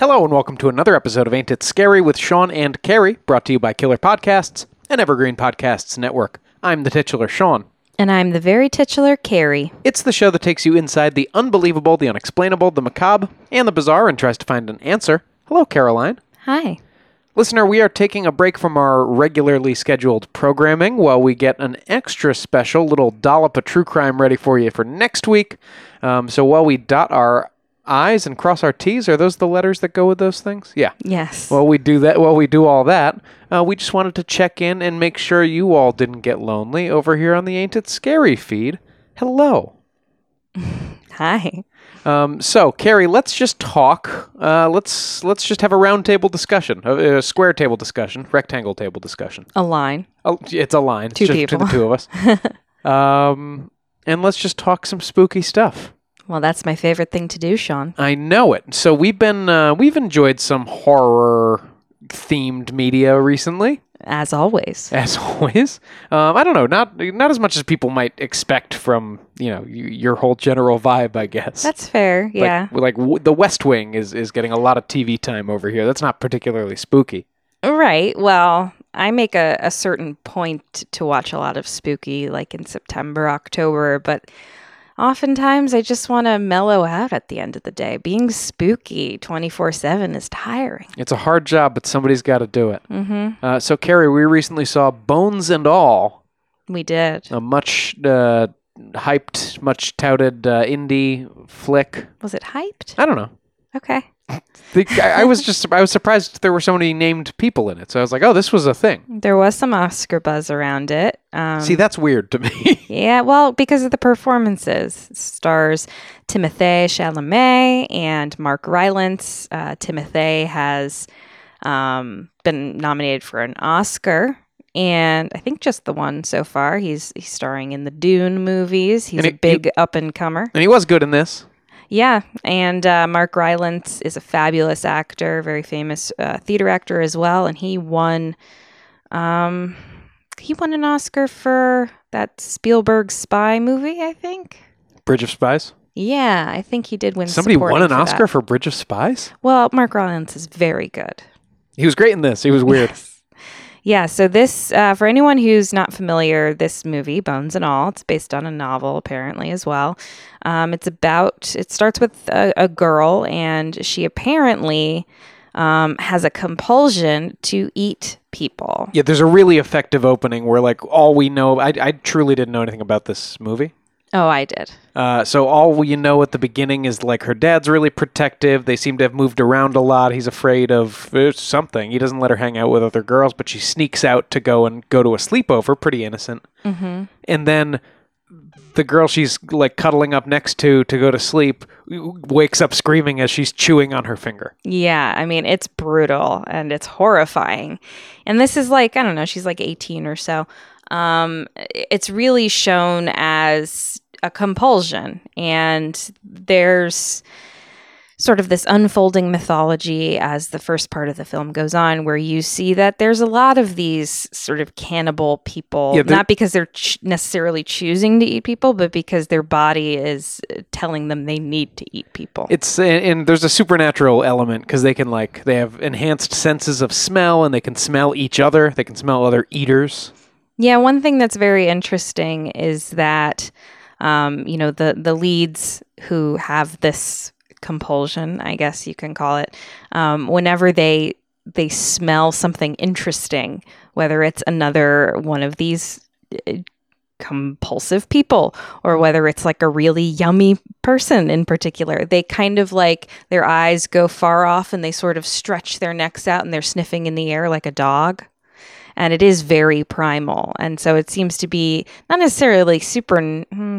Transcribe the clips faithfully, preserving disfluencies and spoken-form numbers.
Hello and welcome to another episode of Ain't It Scary with Sean and Carrie, brought to you by Killer Podcasts and Evergreen Podcasts Network. I'm the titular Sean. And I'm the very titular Carrie. It's the show that takes you inside the unbelievable, the unexplainable, the macabre, and the bizarre and tries to find an answer. Hello, Caroline. Hi. Listener, we are taking a break from our regularly scheduled programming while we get an extra special little dollop of true crime ready for you for next week. Um, so while we dot our I's and cross our T's, are those the letters that go with those things? Yeah. Yes. While we do that, while we do all that, uh, we just wanted to check in and make sure you all didn't get lonely over here on the Ain't It Scary feed. Hello. Hi. Um, so, Carrie, let's just talk. Uh, let's let's just have a round table discussion, a, a square table discussion, rectangle table discussion. A line. Oh, it's a line. Two it's just people. To the two of us. um, and let's just talk some spooky stuff. Well, that's my favorite thing to do, Sean. I know it. So we've been uh, we've enjoyed some horror themed media recently. As always. As always. Um, I don't know, not not as much as people might expect from, you know, y- your whole general vibe, I guess. That's fair, yeah. Like, like w- The West Wing is, is getting a lot of T V time over here. That's not particularly spooky. Right. Well, I make a, a certain point to watch a lot of spooky, like in September, October, but oftentimes I just want to mellow out at the end of the day. Being spooky twenty-four seven is tiring. It's a hard job, but somebody's got to do it. Mm-hmm. Uh, so, Carrie, we recently saw Bones and All, We did. a much uh, hyped, much touted uh, indie flick. Was it hyped? I don't know. Okay. The, I, I was just I was surprised there were so many named people in it. So I was like, oh, this was a thing. There was some Oscar buzz around it. Um, See, that's weird to me. Yeah, well, because of the performances. It stars Timothée Chalamet and Mark Rylance. Uh, Timothée has um, been nominated for an Oscar, and I think just the one so far. He's he's starring in the Dune movies. He's And a he- big he- up-and-comer. And he was good in this. Yeah, and uh, Mark Rylance is a fabulous actor, very famous uh, theater actor as well, and he won... Um, He won an Oscar for that Spielberg spy movie, I think. Bridge of Spies. Yeah, I think he did win. Somebody won an for Oscar that. for Bridge of Spies? Well, Mark Rylance is very good. He was great in this. He was weird. Yes. Yeah, so this, uh, for anyone who's not familiar, this movie, Bones and All, it's based on a novel, apparently, as well. Um, it's about, it starts with a, a girl, and she apparently um, has a compulsion to eat people. Yeah, there's a really effective opening where, like, all we know... I, I truly didn't know anything about this movie. Oh, I did. Uh, so all we know at the beginning is, like, her dad's really protective. They seem to have moved around a lot. He's afraid of uh, something. He doesn't let her hang out with other girls, but she sneaks out to go and go to a sleepover. Pretty innocent. Mm-hmm. And then the girl she's, like, cuddling up next to to go to sleep w- wakes up screaming as she's chewing on her finger. Yeah, I mean, it's brutal and it's horrifying. And this is like, I don't know, she's like eighteen or so. Um, it's really shown as a compulsion. And there's sort of this unfolding mythology as the first part of the film goes on, where you see that there's a lot of these sort of cannibal people, Yeah, they're- not because they're ch- necessarily choosing to eat people, but because their body is telling them they need to eat people. It's and, and there's a supernatural element because they can like they have enhanced senses of smell and they can smell each other. They can smell other eaters. Yeah, one thing that's very interesting is that, um, you know, the, the leads who have this compulsion, I guess you can call it, um, whenever they they smell something interesting, whether it's another one of these uh, compulsive people or whether it's like a really yummy person in particular, they kind of like their eyes go far off and they sort of stretch their necks out and they're sniffing in the air like a dog. And it is very primal. And so it seems to be not necessarily super, hmm,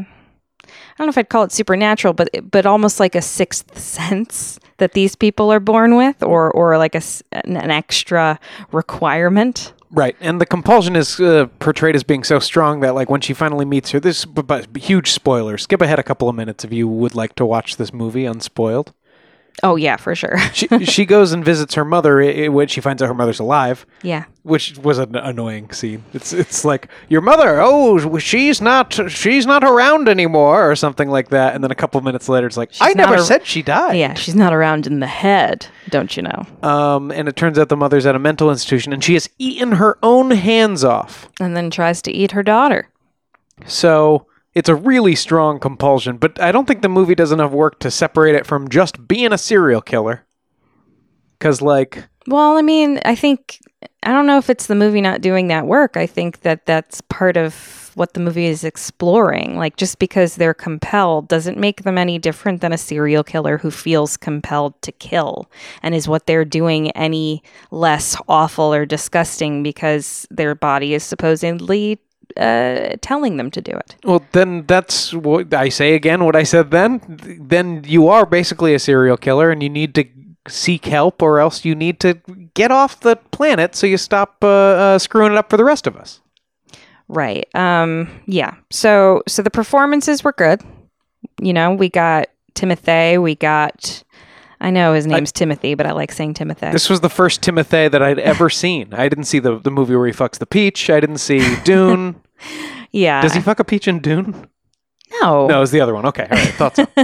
I don't know if I'd call it supernatural, but but almost like a sixth sense that these people are born with, or or like a, s- an an extra requirement. Right, and the compulsion is uh, portrayed as being so strong that, like, when she finally meets her, this but, but huge spoiler. Skip ahead a couple of minutes if you would like to watch this movie unspoiled. Oh, yeah, for sure. she she goes and visits her mother i- i- when she finds out her mother's alive, Yeah. which was an annoying scene. It's it's like your mother. Oh, she's not she's not around anymore, or something like that. And then a couple minutes later, it's like I not never a- said she died. Yeah, she's not around in the head, don't you know? Um, and it turns out the mother's at a mental institution, and she has eaten her own hands off. And then tries to eat her daughter. So it's a really strong compulsion, but I don't think the movie does enough work to separate it from just being a serial killer. Because, like, Well, I mean, I think, I don't know if it's the movie not doing that work. I think that that's part of what the movie is exploring. Like, just because they're compelled doesn't make them any different than a serial killer who feels compelled to kill. And is what they're doing any less awful or disgusting because their body is supposedly uh, telling them to do it? well, then that's what I say again, what I said then. Then you are basically a serial killer, and you need to seek help, or else you need to get off the planet so you stop uh, uh, screwing it up for the rest of us. Right. Um, yeah. So so the performances were good. You know, we got Timothy, we got I know his name's Timothy, but I like saying Timothy. This was the first Timothy that I'd ever seen. I didn't see the, the movie where he fucks the peach. I didn't see Dune. Yeah. Does he fuck a peach in Dune? No. No, it was the other one. Okay, all right, thought so.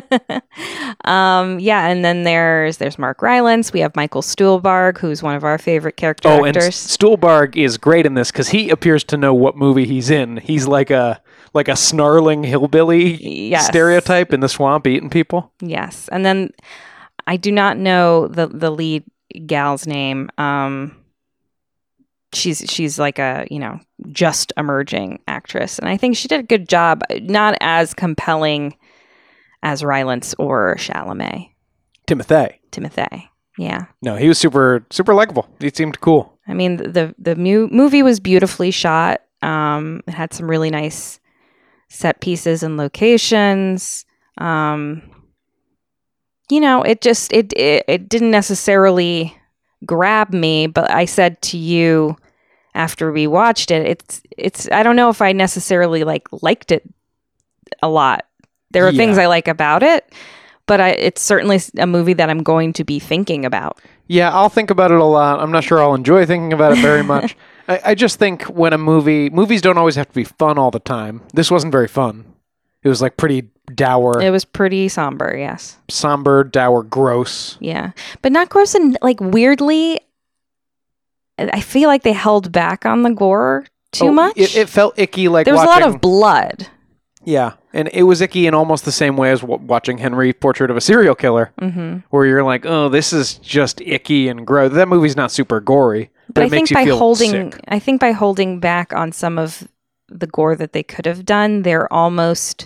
um, yeah, and then there's there's Mark Rylance. We have Michael Stuhlbarg, who's one of our favorite character Oh, and actors. Stuhlbarg is great in this because he appears to know what movie he's in. He's like a like a snarling hillbilly Yes. stereotype in the swamp eating people. Yes, and then I do not know the the lead gal's name. Um, she's she's like a you know just emerging actress, and I think she did a good job. Not as compelling as Rylance or Chalamet. Timothy. Timothy. Yeah. No, he was super super likable. He seemed cool. I mean, the the mu- movie was beautifully shot. Um, it had some really nice set pieces and locations. Um, you know, it just it, it it didn't necessarily grab me, but I said to you after we watched it, it's it's I don't know if I necessarily like liked it a lot. There are Yeah. things I like about it, but I, it's certainly a movie that I'm going to be thinking about. Yeah, I'll think about it a lot. I'm not sure I'll enjoy thinking about it very much. I, I just think when a movie movies don't always have to be fun all the time. This wasn't very fun. It was like pretty dour, It was pretty somber, yes. somber, dour, gross. Yeah. But not gross and like weirdly, I feel like they held back on the gore too Oh, much. It, it felt icky, like there was watching, a lot of blood. yeah, and it was icky in almost the same way as w- watching Henry Portrait of a Serial Killer, hmm where you're like, oh, this is just icky and gross. That movie's not super gory, but, But I it makes think you by feel holding sick. I think by holding back on some of the gore that they could have done, they're almost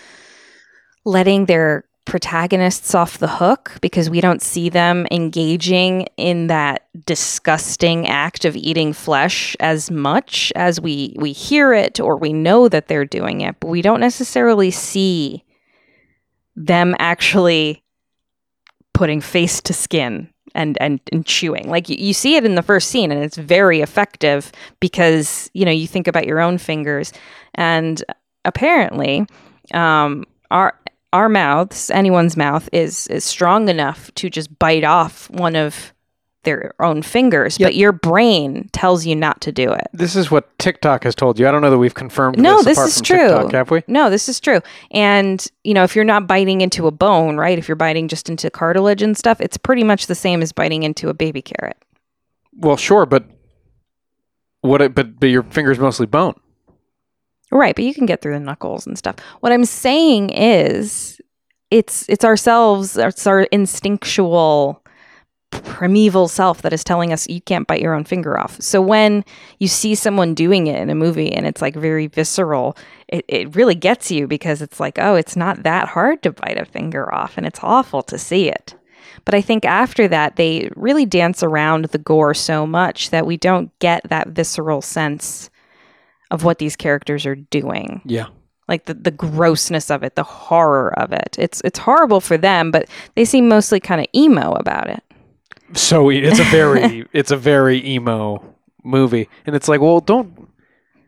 letting their protagonists off the hook because we don't see them engaging in that disgusting act of eating flesh as much as we we hear it or we know that they're doing it, but we don't necessarily see them actually putting face to skin and and, and chewing. Like you, you see it in the first scene and it's very effective because you know you think about your own fingers, and apparently um our our mouths, anyone's mouth, is is strong enough to just bite off one of their own fingers, Yep. but your brain tells you not to do it. This is what TikTok has told you. I don't know that we've confirmed No, this, this apart is from true. TikTok, have we? No, this is true. And, you know, if you're not biting into a bone, right? If you're biting just into cartilage and stuff, it's pretty much the same as biting into a baby carrot. Well, sure, but what? It, but but your finger's mostly bone. Right, but you can get through the knuckles and stuff. What I'm saying is it's it's ourselves, it's our instinctual primeval self that is telling us you can't bite your own finger off. So when you see someone doing it in a movie and it's like very visceral, it, it really gets you because it's like, oh, it's not that hard to bite a finger off and it's awful to see it. But I think after that, they really dance around the gore so much that we don't get that visceral sense of what these characters are doing. Yeah. Like the, the grossness of it, the horror of it. It's it's horrible for them, but they seem mostly kind of emo about it. So it's a very it's a very emo movie, and it's like, well, don't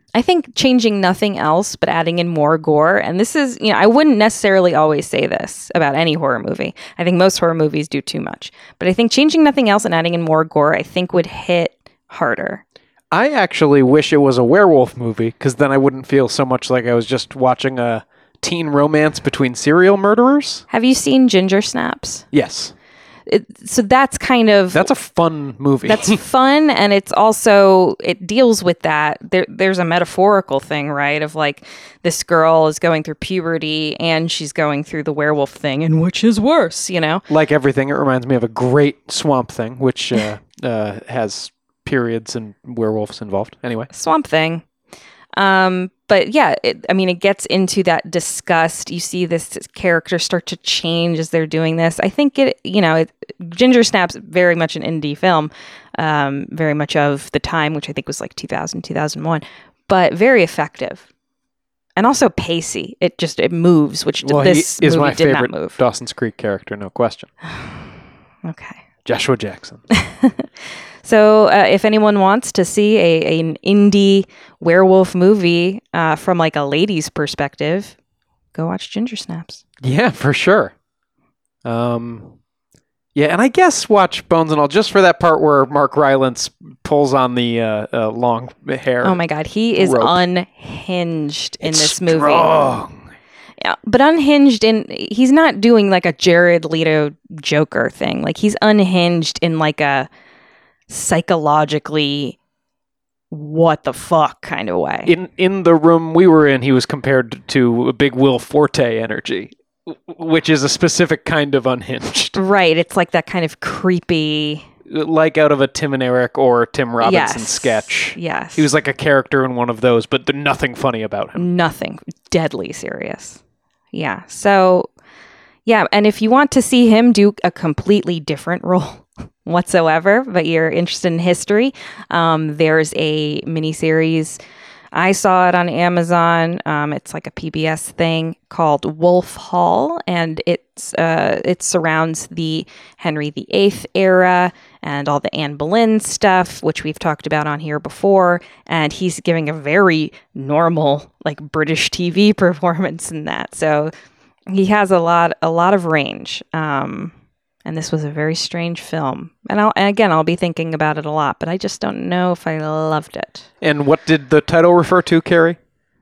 I think changing nothing else but adding in more gore. And this is, you know, I wouldn't necessarily always say this about any horror movie. I think most horror movies do too much. But I think changing nothing else and adding in more gore, I think would hit harder. I actually wish it was a werewolf movie, because then I wouldn't feel so much like I was just watching a teen romance between serial murderers. Have you seen Ginger Snaps? Yes. It, so that's kind of... That's a fun movie. That's fun, and it's also... It deals with that. There, there's a metaphorical thing, right? Of like, this girl is going through puberty, and she's going through the werewolf thing, and which is worse, you know? Like everything, it reminds me of a great Swamp Thing, which uh, uh, has periods and werewolves involved. Anyway. Swamp Thing. Um, but yeah, it, I mean, it gets into that disgust. You see this character start to change as they're doing this. I think it, you know, it, Ginger Snaps very much an indie film, um, very much of the time, which I think was like two thousand, two thousand one, but very effective. And also pacey. It just, it moves, which well, this he is movie my did favorite not move. Dawson's Creek character, no question. Okay. Joshua Jackson. So uh, if anyone wants to see a, a an indie werewolf movie uh, from like a lady's perspective, go watch Ginger Snaps. Yeah, for sure. Um, yeah, and I guess watch Bones and All just for that part where Mark Rylance pulls on the uh, uh, long hair. Oh my God, he is rope. unhinged in It's this movie. strong. Yeah, but unhinged in he's not doing like a Jared Leto Joker thing. Like he's unhinged in like a psychologically what the fuck kind of way. In in the room we were in, he was compared to a big Will Forte energy, which is a specific kind of unhinged. Right, it's like that kind of creepy, like out of a Tim and Eric or Tim Robinson yes. sketch. Yes. He was like a character in one of those, but there's nothing funny about him. Nothing. Deadly serious. Yeah. So, yeah. And if you want to see him do a completely different role whatsoever, but you're interested in history, um, there's a miniseries. I saw it on Amazon. Um, it's like a P B S thing called Wolf Hall, and it's uh, it surrounds the Henry the Eighth era and all the Anne Boleyn stuff, which we've talked about on here before. And he's giving a very normal, like British T V performance in that. So he has a lot, a lot of range. Um, and this was a very strange film. And, I'll, and again, I'll be thinking about it a lot, but I just don't know if I loved it. And what did the title refer to, Carrie?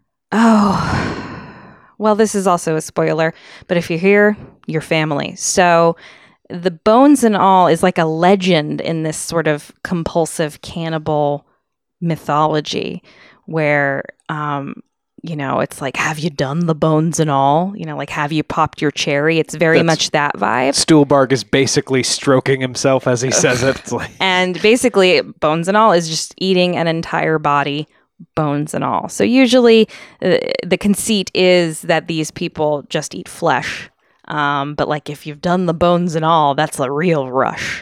Oh, well, this is also a spoiler, but if you're here, you're family. So the Bones and All is like a legend in this sort of compulsive cannibal mythology where, um, you know, it's like, have you done the bones and all? You know, like, have you popped your cherry? It's very That's, much that vibe. Stuhlbarg is basically stroking himself as he says it. It's like... And basically, bones and all is just eating an entire body, bones and all. So usually uh, the conceit is that these people just eat flesh. Um, but like, if you've done the bones and all, that's a real rush.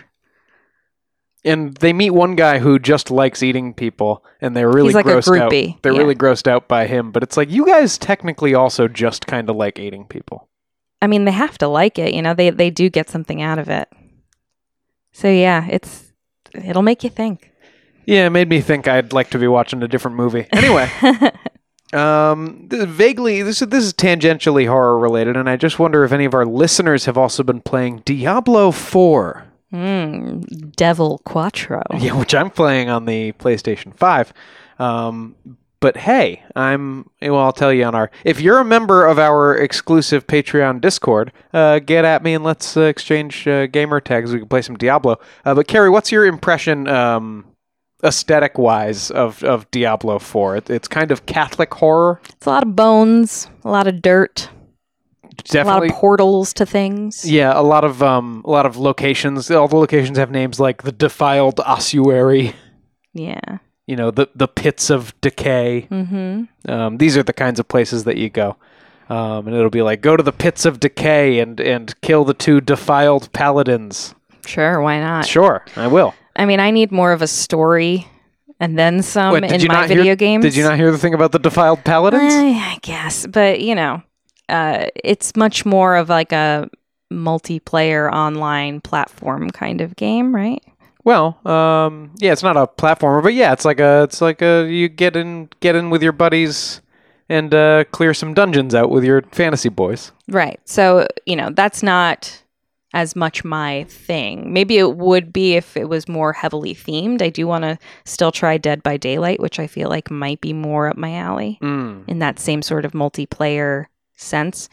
And they meet one guy who just likes eating people, and they're really He's like grossed a groupie. out. They're Yeah. really grossed out by him, but it's like, you guys technically also just kind of like eating people. I mean, they have to like it, you know, they they do get something out of it. So yeah, it's it'll make you think. Yeah, it made me think I'd like to be watching a different movie. Anyway, um, th- vaguely, this is, this is tangentially horror related, and I just wonder if any of our listeners have also been playing Diablo four. Mm, Devil Quattro. Yeah, which I'm playing on the PlayStation five. Um, but hey, I'm, well, I'll tell you on our, if you're a member of our exclusive Patreon Discord, uh, get at me and let's uh, exchange uh, gamer tags. We can play some Diablo. Uh, but Carrie, what's your impression, um, aesthetic-wise of, of Diablo four? It, it's kind of Catholic horror. It's a lot of bones, a lot of dirt. Definitely. A lot of portals to things. Yeah, a lot of um, a lot of locations. All the locations have names like the Defiled Ossuary. Yeah. You know, the the Pits of Decay. Mm-hmm. Um, these are the kinds of places that you go, um, and it'll be like, go to the Pits of Decay and and kill the two defiled paladins. Sure, why not? Sure, I will. I mean, I need more of a story and then some Wait, did in you my not video hear, games. Did you not hear the thing about the defiled paladins? Eh, I guess, but you know. Uh, it's much more of like a multiplayer online platform kind of game, right? Well, um, yeah, it's not a platformer, but yeah, it's like a, it's like a, you get in, get in with your buddies and uh, clear some dungeons out with your fantasy boys. Right. So, you know, that's not as much my thing. Maybe it would be if it was more heavily themed. I do want to still try Dead by Daylight, which I feel like might be more up my alley Mm. in that same sort of multiplayer sense.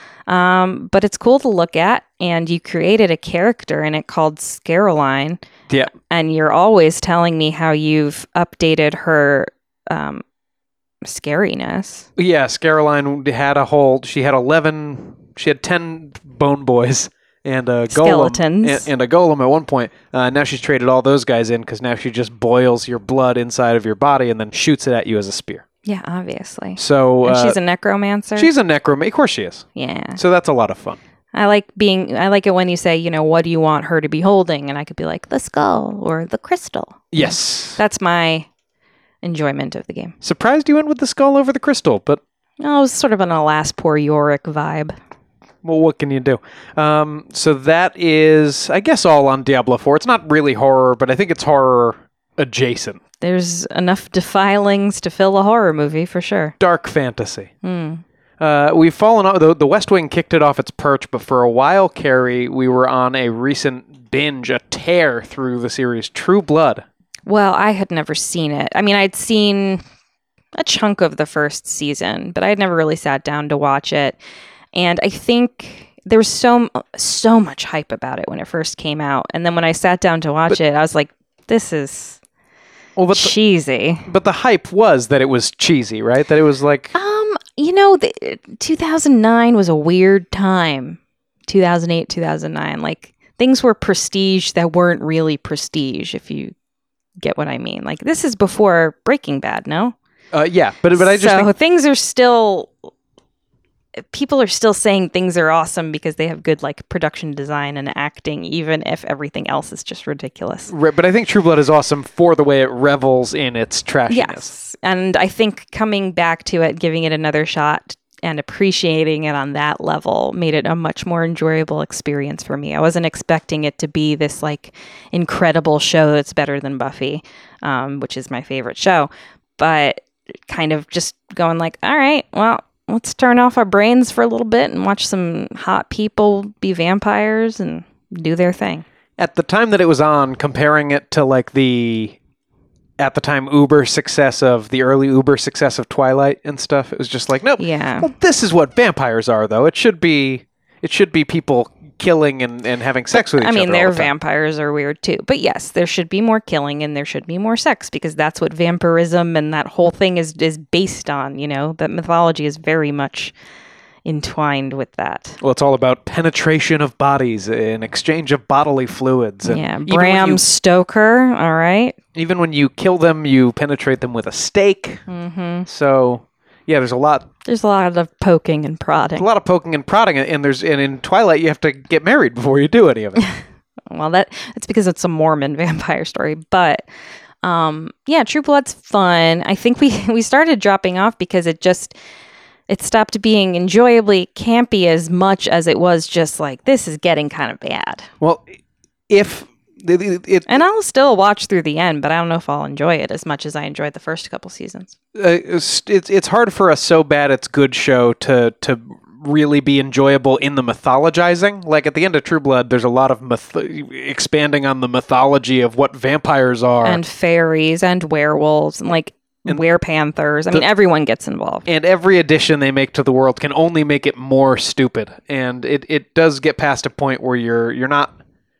Um, but it's cool to look at, and you created a character in it called Scaroline, Yeah. and you're always telling me how you've updated her um, scariness. Yeah, Scaroline had a whole, she had eleven, she had ten bone boys. And a golem, Skeletons. and, and a golem at one point. Uh, now she's traded all those guys in because now she just boils your blood inside of your body and then shoots it at you as a spear. Yeah, obviously. So And uh, she's a necromancer. she's a necromancer. Of course she is. yeah. So that's a lot of fun. I like being. I like it when you say, you know, what do you want her to be holding, and I could be like the skull or the crystal. Yes. That's my enjoyment of the game. Surprised you went with the skull over the crystal, but Oh, it was sort of an alas poor Yorick vibe. well, what can you do? Um, so that is, I guess, all on Diablo four. It's not really horror, but I think it's horror adjacent. There's enough defilings to fill a horror movie for sure. Dark fantasy. Hmm. Uh, we've fallen off. The, the West Wing kicked it off its perch, but for a while, Carrie, we were on a recent binge, a tear through the series True Blood. Well, I had never seen it. I mean, I'd seen a chunk of the first season, but I had never really sat down to watch it. And I think there was so so much hype about it when it first came out. And then when I sat down to watch But- it, I was like, this is Well, but the, cheesy. but the hype was that it was cheesy, right? That it was like, Um, you know, the, two thousand nine was a weird time. two thousand eight, two thousand nine. Like, things were prestige that weren't really prestige, if you get what I mean. Like, this is before Breaking Bad, no? uh, yeah. But but I just so think things are still... People are still saying things are awesome because they have good, like, production design and acting, even if everything else is just ridiculous. Right, but I think True Blood is awesome for the way it revels in its trashiness. Yes. And I think coming back to it, giving it another shot and appreciating it on that level made it a much more enjoyable experience for me. I wasn't expecting it to be this like incredible show that's better than Buffy, um, which is my favorite show, but kind of just going like, all right, well, let's turn off our brains for a little bit and watch some hot people be vampires and do their thing. At the time that it was on, comparing it to like the, at the time, Uber success of, the early Uber success of Twilight and stuff, it was just like, nope. Yeah. Well, this is what vampires are, though. It should be, it should be people killing and, and having sex with each I other. mean, all their the time. vampires are weird too. But yes, there should be more killing and there should be more sex because that's what vampirism and that whole thing is is based on, you know? That mythology is very much entwined with that. Well, it's all about penetration of bodies and exchange of bodily fluids. And Yeah, even when Bram you- Stoker, all right? Even when you kill them, you penetrate them with a stake. Mm-hmm. So, yeah, there's a lot, There's a lot of poking and a prodding. lot of poking and prodding, and there's and in Twilight you have to get married before you do any of it. Well, that that's because it's a Mormon vampire story. But um, yeah, True Blood's fun. I think we we started dropping off because it just it stopped being enjoyably campy as much as it was just like this is getting kind of bad. Well, if it, it, it And I'll still watch through the end, but I don't know if I'll enjoy it as much as I enjoyed the first couple seasons. uh, it's it's hard for a so bad it's good show to to really be enjoyable in the mythologizing. Like at the end of True Blood, there's a lot of myth- expanding on the mythology of what vampires are. And fairies and werewolves and like And werepanthers. I the- mean, everyone gets involved. And every addition they make to the world can only make it more stupid. And it, it does get past a point where you're you're not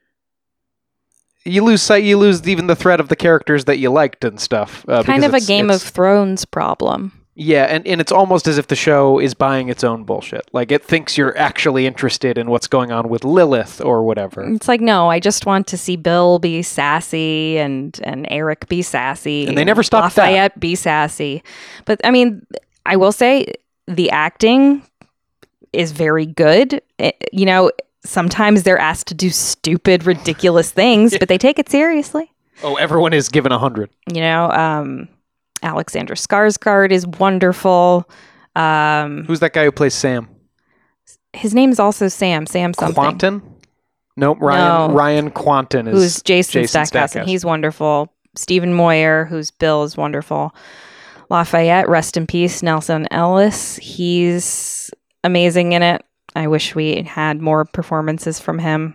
you lose sight you lose even the thread of the characters that you liked and stuff. Uh, Kind because of a it's- Game of it's- Thrones problem. Yeah, and, and it's almost as if the show is buying its own bullshit. Like it thinks you're actually interested in what's going on with Lilith or whatever. It's like, no, I just want to see Bill be sassy and, and Eric be sassy. And they never stop that. Lafayette be sassy. But I mean, I will say the acting is very good. It- you know, sometimes they're asked to do stupid, ridiculous things, but they take it seriously. Oh, everyone is given a hundred. You know, um, Alexander Skarsgård is wonderful. Um, Who's that guy who plays Sam? his name's also Sam. Sam something. Quentin? Nope. Ryan No. Ryan Quanten is who's Jason, Jason Stackhouse, and Stackhouse. he's wonderful. Stephen Moyer, who's Bill, is wonderful. Lafayette, rest in peace. Nelson Ellis, he's amazing in it. I wish we had more performances from him.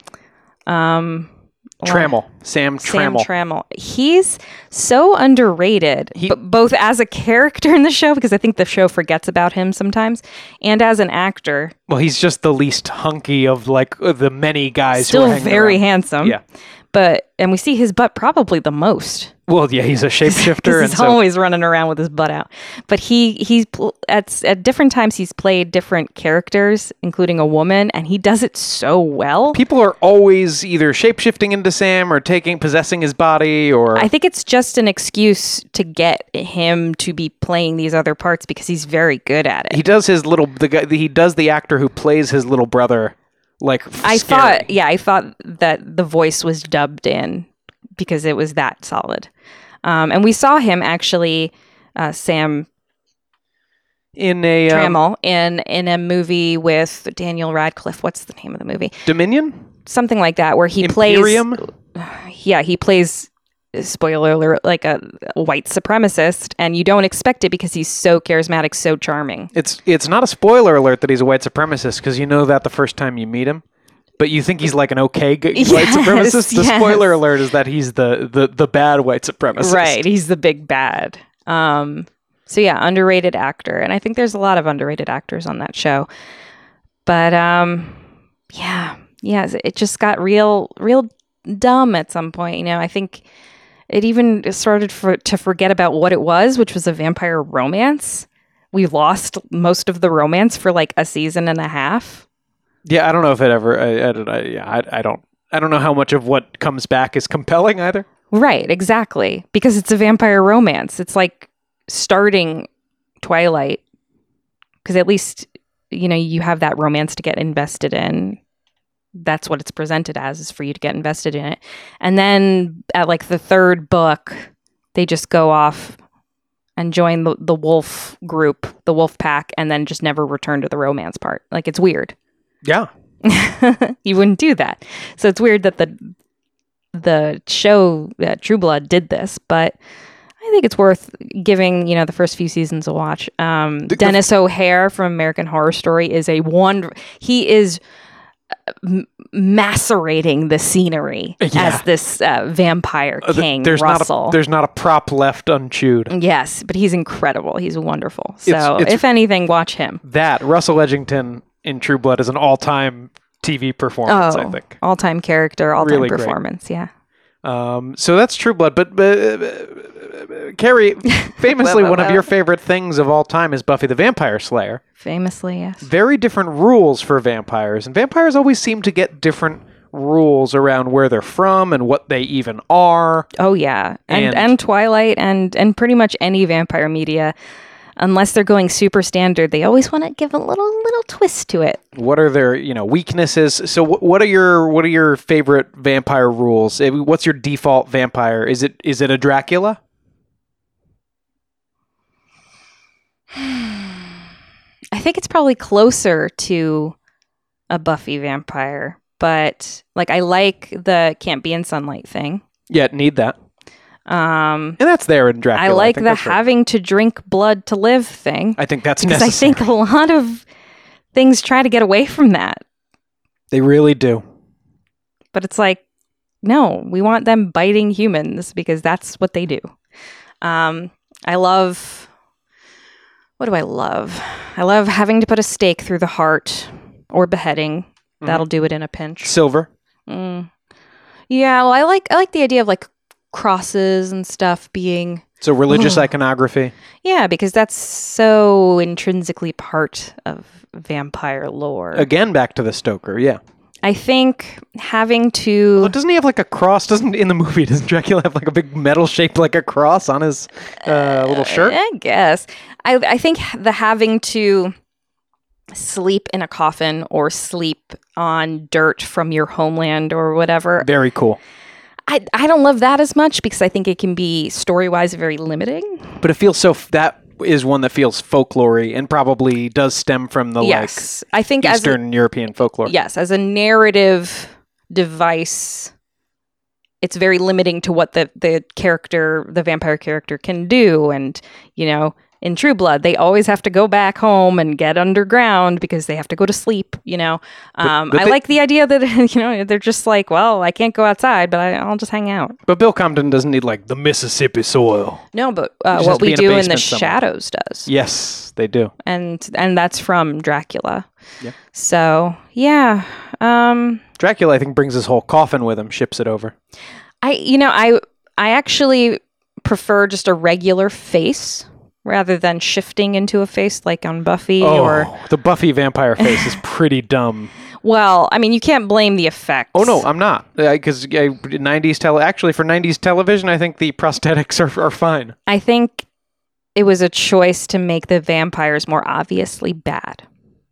Um, Trammell. Sam Sam Trammell. Trammell. He's so underrated, He- b- both as a character in the show, because I think the show forgets about him sometimes, and as an actor. Well, he's just the least hunky of like the many guys. who Still are hanging very around. handsome. Yeah. But, and we see his butt probably the most. Well, yeah, he's a shapeshifter, Because and he's so always running around with his butt out. But he he's pl- at at different times he's played different characters, including a woman, and he does it so well. people are always either shapeshifting into Sam or taking possessing his body, or I think it's just an excuse to get him to be playing these other parts because he's very good at it. he does his little the guy he does the actor who plays his little brother like I scary. thought, yeah, I thought that the voice was dubbed in because it was that solid. Um, and we saw him actually, uh, Sam in a um, Trammell, in in a movie with Daniel Radcliffe. What's the name of the movie? Dominion Something like that, where he Imperium. plays. Yeah, he plays. Spoiler alert! Like a, a white supremacist, and you don't expect it because he's so charismatic, so charming. It's it's not a spoiler alert that he's a white supremacist because you know that the first time you meet him, but you think he's like an okay g- white Yes, supremacist. The yes. spoiler alert is that he's the, the, the bad white supremacist. Right, he's the big bad. Um, so yeah, underrated actor, and I think there's a lot of underrated actors on that show. But um, yeah, yeah, it just got real, real dumb at some point. You know, I think it even started for, to forget about what it was, which was a vampire romance. We lost most of the romance for like a season and a half. Yeah, I don't know if it ever. I, I don't. I, yeah, I, I don't. I don't know how much of what comes back is compelling either. Right, exactly. Because it's a vampire romance. It's like starting Twilight. Because at least, you know, you have that romance to get invested in. That's what it's presented as, is for you to get invested in it. And then at like the third book, they just go off and join the, the wolf group, the wolf pack, and then just never return to the romance part. Like, it's weird. Yeah. You wouldn't do that. So it's weird that the the show uh, True Blood did this, but I think it's worth giving, you know, the first few seasons a watch. Um, The- the- Dennis O'Hare from American Horror Story is a wonder. He is uh, m- macerating the scenery Yeah. as this uh, vampire Uh, th- king, there's Russell. not a, there's not a prop left unchewed. Yes, but he's incredible. He's wonderful. So It's- it's- if anything, watch him. That Russell Edgington in True Blood is an all-time T V performance. I think. all-time character, all-time Really great. performance. Yeah. Um, so that's True Blood, but, but uh, Carrie, famously, Whoa, whoa, one of whoa. your favorite things of all time is Buffy the Vampire Slayer. Famously, yes. Very different rules for vampires, and vampires always seem to get different rules around where they're from and what they even are. Oh yeah, and And- and Twilight and and pretty much any vampire media, unless they're going super standard, they always want to give a little little twist to it. What are their, you know, weaknesses? So, wh- what are your what are your favorite vampire rules? Eh, What's your default vampire? Is it is it a Dracula? I think it's probably closer to a Buffy vampire, but like I like the can't be in sunlight thing. Yeah, need that, Um, and that's there in Dracula. I like think the that's right. having to drink blood to live thing. I think that's Because necessary. I think a lot of things try to get away from that. They really do. But it's like, no, we want them biting humans because that's what they do. Um, I love, what do I love? I love having to put a stake through the heart or beheading. Mm-hmm. That'll do it in a pinch. Silver. Mm. Yeah, well, I like I like the idea of like crosses and stuff being, So religious Oh. iconography. yeah, because that's so intrinsically part of vampire lore. Again, back to the Stoker. Yeah. I think having to Well, doesn't he have like a cross? Doesn't in the movie doesn't Dracula have like a big metal shaped like a cross on his uh, little shirt? I guess. I, I think the having to sleep in a coffin or sleep on dirt from your homeland or whatever, Very cool. I, I don't love that as much because I think it can be story-wise very limiting. But it feels so. F- that is one that feels folklory and probably does stem from the Yes. I think like as a, Eastern European folklore. yes, as a narrative device. It's very limiting to what the, the character, the vampire character can do. And, you know, in True Blood, they always have to go back home and get underground because they have to go to sleep, you know. Um, but, but I they, like the idea that, you know, they're just like, well, I can't go outside, but I, I'll just hang out. But Bill Compton doesn't need, like, the Mississippi soil. No, but uh, what we do in the somewhere. Shadows does. Yes, they do. And and that's from Dracula. Yeah. So, yeah. Um, Dracula, I think, brings his whole coffin with him, ships it over. I, you know, I I actually prefer just a regular face rather than shifting into a face like on Buffy. Oh, or the Buffy vampire face is pretty dumb. Well, I mean, you can't blame the effects. Oh, no, I'm not. Because uh, uh, nineties tele- actually, for nineties television, I think the prosthetics are, are fine. I think it was a choice to make the vampires more obviously bad.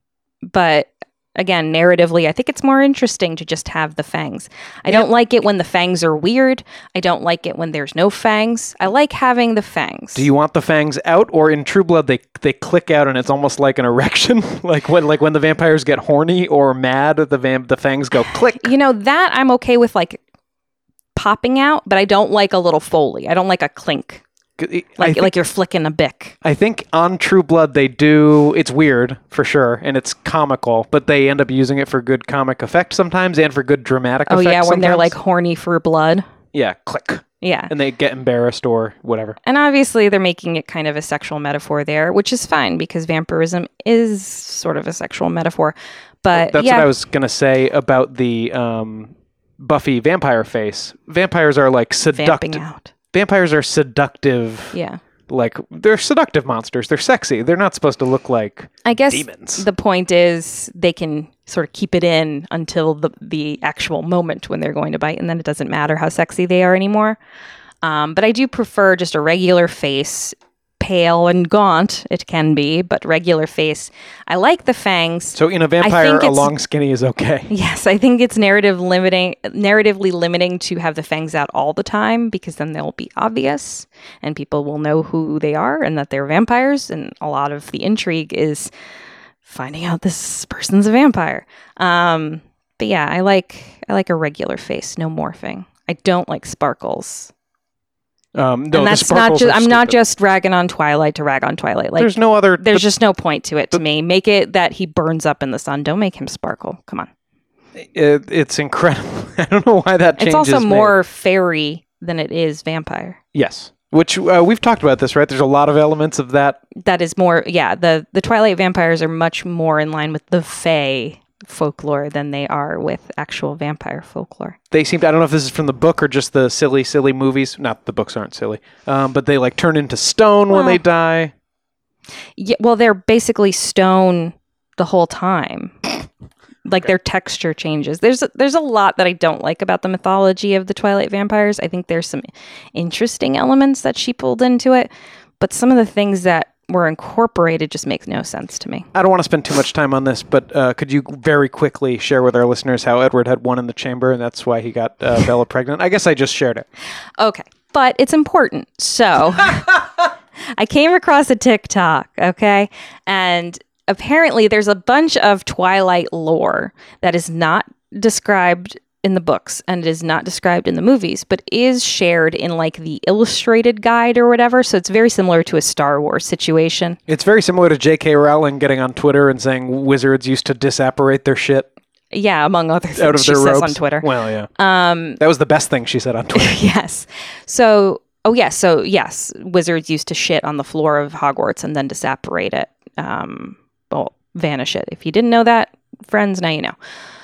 But again, narratively, I think it's more interesting to just have the fangs. I yeah. don't like it when the fangs are weird. I don't like it when there's no fangs. I like having the fangs. Do you want the fangs out, or in True Blood they they click out and it's almost like an erection, like when like when the vampires get horny or mad, the vamp the fangs go click? You know, that I'm okay with, like popping out, but I don't like a little Foley. I don't like a clink. Like think, like you're flicking a bic. I think on True Blood they do, it's weird for sure, and it's comical, but they end up using it for good comic effect sometimes and for good dramatic oh, effect yeah, when sometimes. They're like horny for blood. Yeah, click. Yeah. And they get embarrassed or whatever. And obviously they're making it kind of a sexual metaphor there, which is fine because vampirism is sort of a sexual metaphor. But That's yeah. what I was going to say about the um, Buffy vampire face. Vampires are like seductive. Vamping out. Vampires are seductive. Yeah. Like, they're seductive monsters. They're sexy. They're not supposed to look like I guess demons. The point is they can sort of keep it in until the, the actual moment when they're going to bite, and then it doesn't matter how sexy they are anymore. Um, but I do prefer just a regular face, pale and gaunt, it can be, but regular face. I like the fangs. So in a vampire, a long skinny is okay. Yes, I think it's narrative limiting, narratively limiting to have the fangs out all the time, because then they'll be obvious and people will know who they are and that they're vampires. And a lot of the intrigue is finding out this person's a vampire. Um, but yeah, I like I like a regular face, no morphing. I don't like sparkles. Um, no, and that's not just, I'm not just ragging on Twilight to rag on Twilight. Like, there's no other. There's the, just no point to it the, to me. Make it that he burns up in the sun. Don't make him sparkle. Come on. It, it's incredible. I don't know why that changes. It's also more made. fairy than it is vampire. Yes, which uh, we've talked about this, right? There's a lot of elements of that. That is more. Yeah, the the Twilight vampires are much more in line with the fae folklore than they are with actual vampire folklore. They seem to, I don't know if this is from the book or just the silly, silly movies. Not the books aren't silly, um, but they like turn into stone well, when they die. Yeah, well, they're basically stone the whole time. Like okay. Their texture changes. There's a, there's a lot that I don't like about the mythology of the Twilight vampires. I think there's some interesting elements that she pulled into it, but some of the things that were incorporated just makes no sense to me. I don't want to spend too much time on this, but uh, could you very quickly share with our listeners how Edward had one in the chamber and that's why he got uh, Bella pregnant? I guess I just shared it. Okay, but it's important. So I came across a TikTok, okay? And apparently there's a bunch of Twilight lore that is not described in the books and it is not described in the movies, but is shared in like the illustrated guide or whatever. So it's very similar to a Star Wars situation. It's very similar to J K Rowling getting on Twitter and saying wizards used to disapparate their shit. Yeah, among other things out of she their says robes. on Twitter. Well, yeah. Um, that was the best thing she said on Twitter. Yes. So, oh yes. So yes, wizards used to shit on the floor of Hogwarts and then disapparate it. Um, well, vanish it. If you didn't know that, friends, now you know.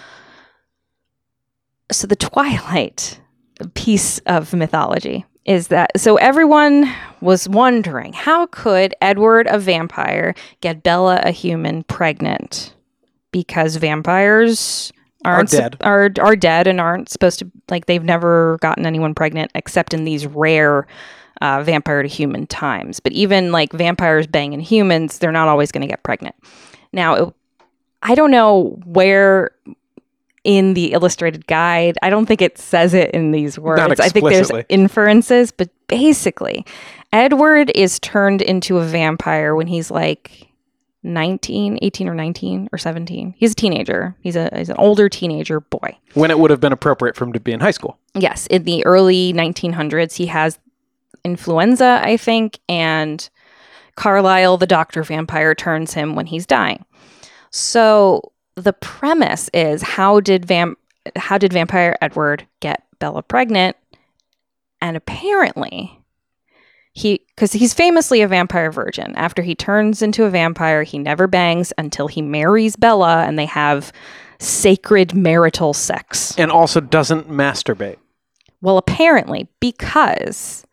So the Twilight piece of mythology is that, so everyone was wondering, how could Edward, a vampire, get Bella, a human, pregnant? Because vampires aren't are dead. Are, are dead and aren't supposed to, like, they've never gotten anyone pregnant except in these rare uh, vampire to human times. But even like vampires banging humans, they're not always going to get pregnant. Now, it, I don't know where in the illustrated guide, I don't think it says it in these words. I think there's inferences, but basically, Edward is turned into a vampire when he's like nineteen, eighteen or nineteen or seventeen. He's a teenager. He's a he's an older teenager boy. When it would have been appropriate for him to be in high school. Yes, in the early nineteen hundreds, he has influenza, I think, and Carlisle, the doctor vampire, turns him when he's dying. So the premise is how did vamp how did Vampire Edward get Bella pregnant? And apparently he, because he's famously a vampire virgin. After he turns into a vampire, he never bangs until he marries Bella and they have sacred marital sex. And also doesn't masturbate. Well, apparently, because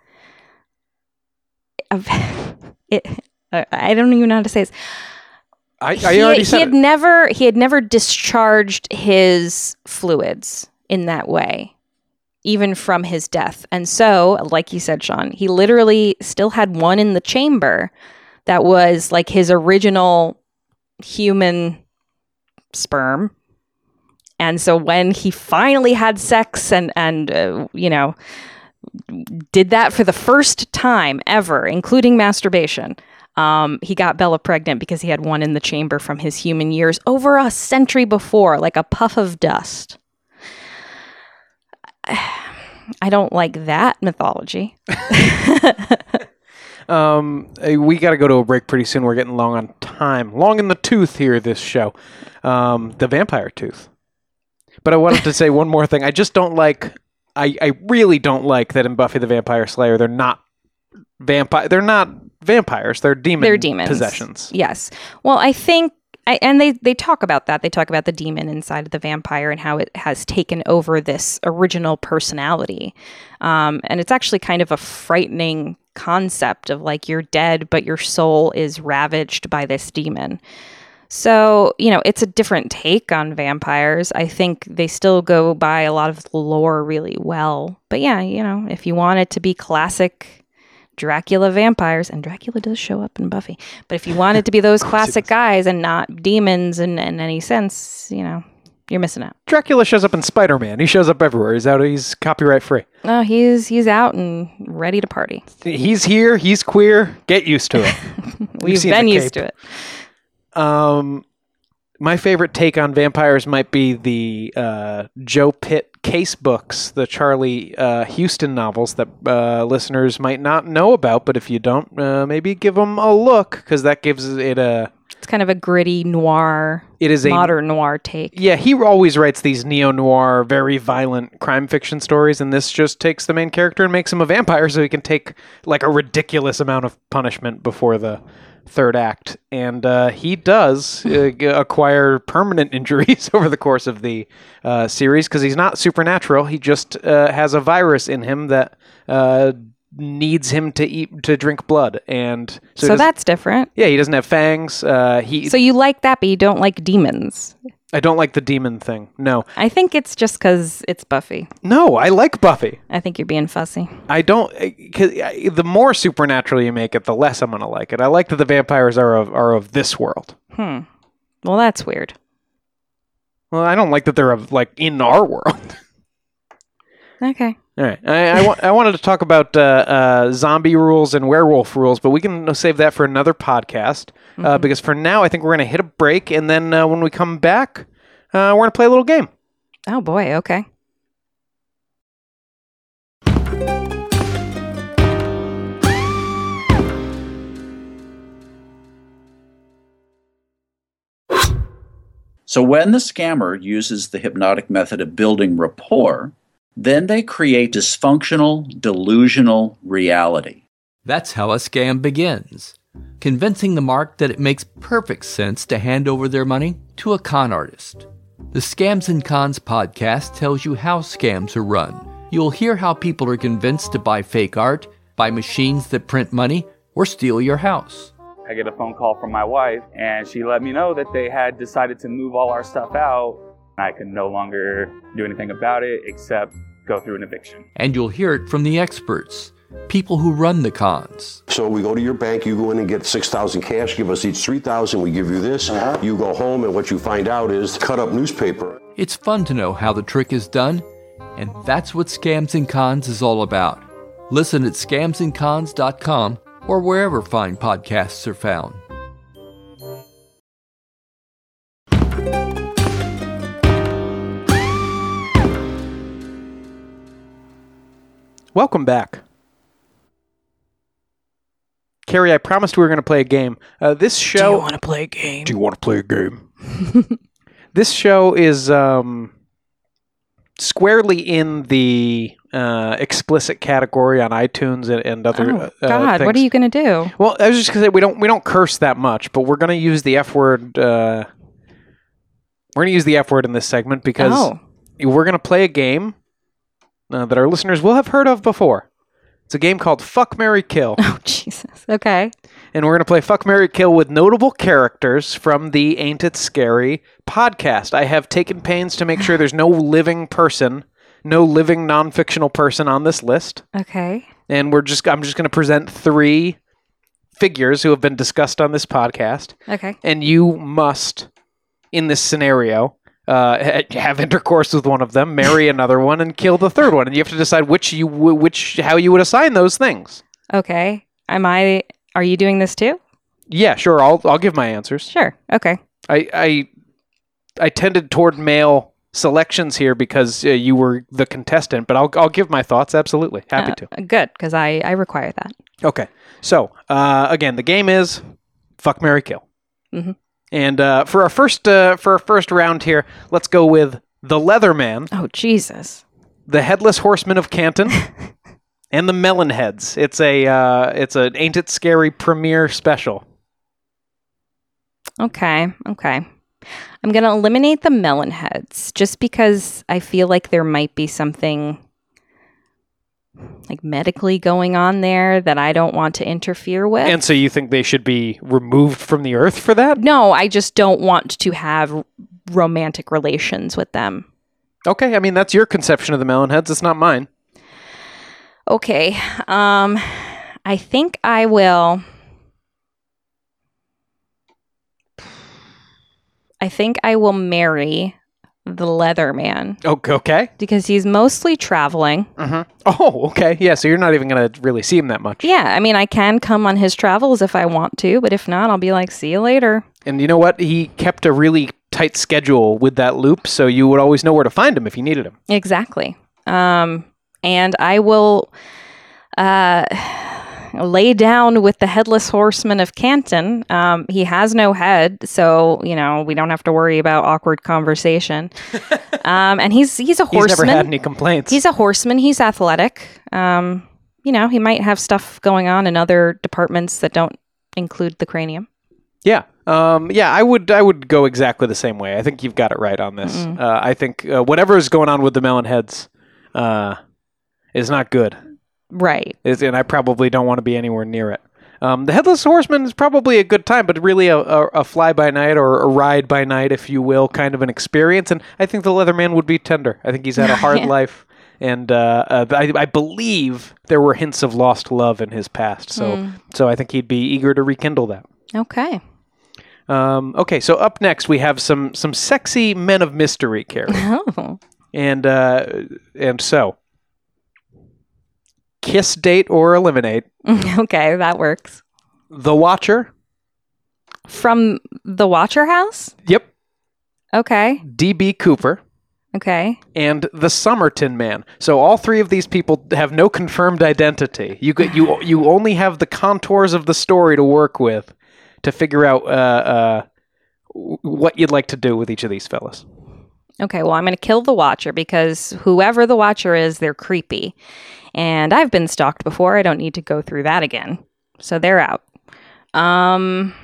of it, I don't even know how to say this. I, I already he, said he had it. never he had never discharged his fluids in that way, even from his death. And so, like you said, Sean, he literally still had one in the chamber that was like his original human sperm. And so when he finally had sex and, and uh, you know, did that for the first time ever, including masturbation, um, he got Bella pregnant because he had one in the chamber from his human years over a century before, like a puff of dust. I don't like that mythology. um, we got to go to a break pretty soon. We're getting long on time. Long in the tooth here, this show. Um, the vampire tooth. But I wanted to say one more thing. I just don't like... I, I really don't like that in Buffy the Vampire Slayer, they're not vampire. They're not vampires. They're demon They're demons. possessions. Yes. Well, I think... I, and they, they talk about that. They talk about the demon inside of the vampire and how it has taken over this original personality. Um, and it's actually kind of a frightening concept of like you're dead, but your soul is ravaged by this demon. So, you know, it's a different take on vampires. I think they still go by a lot of the lore really well. But yeah, you know, if you want it to be classic Dracula vampires, and Dracula does show up in Buffy, but if you want it to be those classic guys and not demons in, in any sense, you know, you're missing out. Dracula shows up in Spider-Man. He shows up everywhere. He's out. He's copyright free. No, oh, he's he's out and ready to party. He's here. He's queer. Get used to it. We've been used to it. Um, my favorite take on vampires might be the uh, Joe Pitt case books, the Charlie uh, Houston novels that uh, listeners might not know about, but if you don't, uh, maybe give them a look, because that gives it a... It's kind of a gritty noir, it is modern a, noir take. Yeah, he always writes these neo-noir, very violent crime fiction stories, and this just takes the main character and makes him a vampire so he can take like a ridiculous amount of punishment before the third act. And uh, he does uh, acquire permanent injuries over the course of the uh, series because he's not supernatural. He just uh, has a virus in him that uh, needs him to eat to drink blood. And so, so that's different. Yeah, he doesn't have fangs. Uh, he. So you like that, but you don't like demons. I don't like the demon thing. No. I think it's just because it's Buffy. No, I like Buffy. I think you're being fussy. I don't... Cause the more supernatural you make it, the less I'm going to like it. I like that the vampires are of, are of this world. Hmm. Well, that's weird. Well, I don't like that they're of, like, in our world. Okay. All right. I, I, wa- I wanted to talk about uh, uh, zombie rules and werewolf rules, but we can save that for another podcast. Mm-hmm. Uh, because for now, I think we're going to hit a break, and then uh, when we come back, uh, we're going to play a little game. Oh, boy. Okay. So when the scammer uses the hypnotic method of building rapport, then they create dysfunctional, delusional reality. That's how a scam begins. Convincing the mark that it makes perfect sense to hand over their money to a con artist. The Scams and Cons podcast tells you how scams are run. You'll hear how people are convinced to buy fake art, buy machines that print money, or steal your house. I get a phone call from my wife, and she let me know that they had decided to move all our stuff out. I could no longer do anything about it except go through an eviction. And you'll hear it from the experts. People who run the cons. So we go to your bank, you go in and get six thousand cash, give us each three thousand, we give you this. Uh-huh. You go home and what you find out is cut up newspaper. It's fun to know how the trick is done, and that's what Scams and Cons is all about. Listen at scams and cons dot com or wherever fine podcasts are found. Welcome back. Carrie, I promised we were going to play a game. Uh, this show... Do you want to play a game? Do you want to play a game? This show is um, squarely in the uh, explicit category on iTunes and, and other Oh, uh, God, things. what are you going to do? Well, I was just going to say, we don't, we don't curse that much, but we're going to use the F word... Uh, we're going to use the F word in this segment because Oh. we're going to play a game uh, that our listeners will have heard of before. It's a game called Fuck, Marry, Kill. Oh, Jesus. Okay. And we're going to play Fuck, Marry, Kill with notable characters from the Ain't It Scary podcast. I have taken pains to make sure there's no living person, no living non-fictional person on this list. Okay. And we're just I'm just going to present three figures who have been discussed on this podcast. Okay. And you must, in this scenario, uh, have intercourse with one of them, marry another one, and kill the third one. And you have to decide which you w- which how you would assign those things. Okay. Am I... Are you doing this too? Yeah, sure. I'll I'll give my answers. Sure. Okay. I I, I tended toward male selections here because uh, you were the contestant, but I'll I'll give my thoughts. Absolutely, happy Uh, to. Good, because I, I require that. Okay, so uh, again, the game is Fuck, Marry, Kill. Mhm. And uh, for our first uh, for our first round here, let's go with the Leatherman, Oh, Jesus. the Headless Horseman of Canton, and the Melonheads. It's a uh, it's an Ain't It Scary premiere special. Okay. Okay. I'm going to eliminate the melon heads just because I feel like there might be something like medically going on there that I don't want to interfere with. And so you think they should be removed from the earth for that? No, I just don't want to have romantic relations with them. Okay, I mean, that's your conception of the Melonheads. It's not mine. Okay. Um, I think I will. I think I will marry the Leatherman Oh, okay. because he's mostly traveling. Mm-hmm. Oh, okay. Yeah, so you're not even going to really see him that much. Yeah, I mean, I can come on his travels if I want to, but if not, I'll be like, see you later. And you know what? He kept a really tight schedule with that loop, so you would always know where to find him if you needed him. Exactly. Um, and I will uh, lay down with the Headless Horseman of Canton. Um, he has no head, so, you know, we don't have to worry about awkward conversation. um, and he's he's a He's horseman. never had any complaints. He's a horseman. He's athletic. Um, you know, he might have stuff going on in other departments that don't include the cranium. Yeah. Um, yeah, I would I would go exactly the same way. I think you've got it right on this. Mm-mm. Uh, I think uh, whatever is going on with the Melonheads uh, is not good. Right. Is, and I probably don't want to be anywhere near it. Um, the Headless Horseman is probably a good time, but really a, a, a fly-by-night or a ride-by-night, if you will, kind of an experience. And I think the Leatherman would be tender. I think he's had a hard Yeah. life. And uh, uh, I, I believe there were hints of lost love in his past. So, Mm. so I think he'd be eager to rekindle that. Okay. Um, okay, so up next we have some some sexy men of mystery, Carrie. Oh. and uh, and so, kiss, date, or eliminate. Okay, that works. The Watcher. From the Watcher House? Yep. Okay. D B. Cooper. Okay. And the Somerton Man. So all three of these people have no confirmed identity. You could, you you only have the contours of the story to work with to figure out uh, uh, what you'd like to do with each of these fellas. Okay, well, I'm going to kill the Watcher because whoever the Watcher is, they're creepy. And I've been stalked before. I don't need to go through that again. So they're out. Um,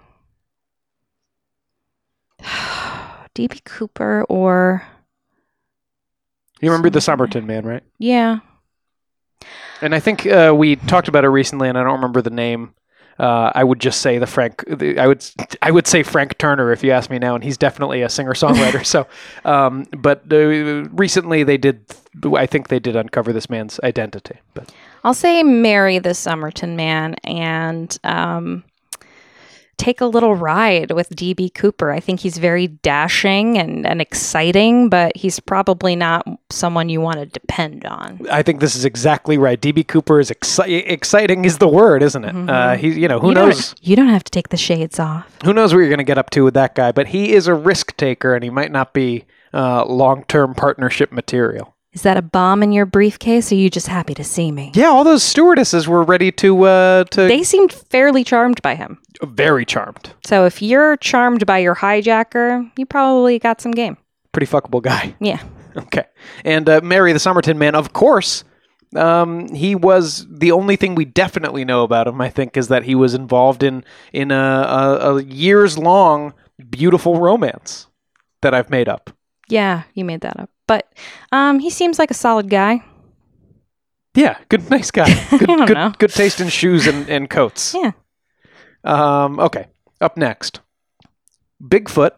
D B. Cooper or... You remember the Somerton Man, right? Yeah. And I think uh, we talked about it recently, and I don't remember the name. Uh, I would just say the Frank. The, I would I would say Frank Turner if you ask me now, and he's definitely a singer songwriter. so, um, but uh, recently they did. I think they did uncover this man's identity. But I'll say marry the Somerton Man and um, take a little ride with D B. Cooper. I think he's very dashing and, and exciting, but he's probably not someone you want to depend on. I think this is exactly right. D B. Cooper is exci- exciting. Is the word, isn't it? Mm-hmm. Uh, he, you know, who you knows? Don't, you don't have to take the shades off. Who knows what you're going to get up to with that guy? But he is a risk taker, and he might not be uh, long-term partnership material. Is that a bomb in your briefcase, or are you just happy to see me? Yeah, all those stewardesses were ready to uh, to They seemed fairly charmed by him. very charmed. So if you're charmed by your hijacker, you probably got some game. Pretty fuckable guy. Yeah. Okay. And uh, Mary, the Somerton Man, of course, um, he was the only thing we definitely know about him, I think, is that he was involved in, in a, a, a years-long beautiful romance that I've made up. Yeah, you made that up. But um, he seems like a solid guy. Yeah, good, nice guy. Good, I don't good, know. good taste in shoes and, and coats. Yeah. Um, okay, up next. Bigfoot.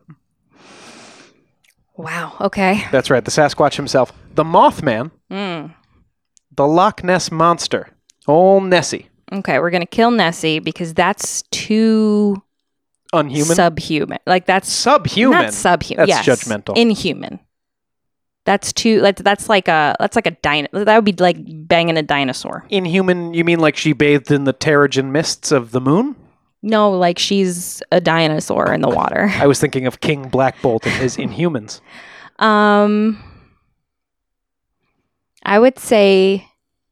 Wow. Okay. That's right, the Sasquatch himself. The Mothman. Mm. The Loch Ness Monster. Old Nessie. Okay, we're going to kill Nessie because that's too Unhuman. subhuman. Like that's Subhuman. Not subhuman. That's Yes. judgmental. Inhuman. That's too that's, that's like a that's like a dino that would be like banging a dinosaur. Inhuman, you mean like she bathed in the Terrigen mists of the moon? No, like she's a dinosaur in the water. I was thinking of King Black Bolt and his Inhumans. Um I would say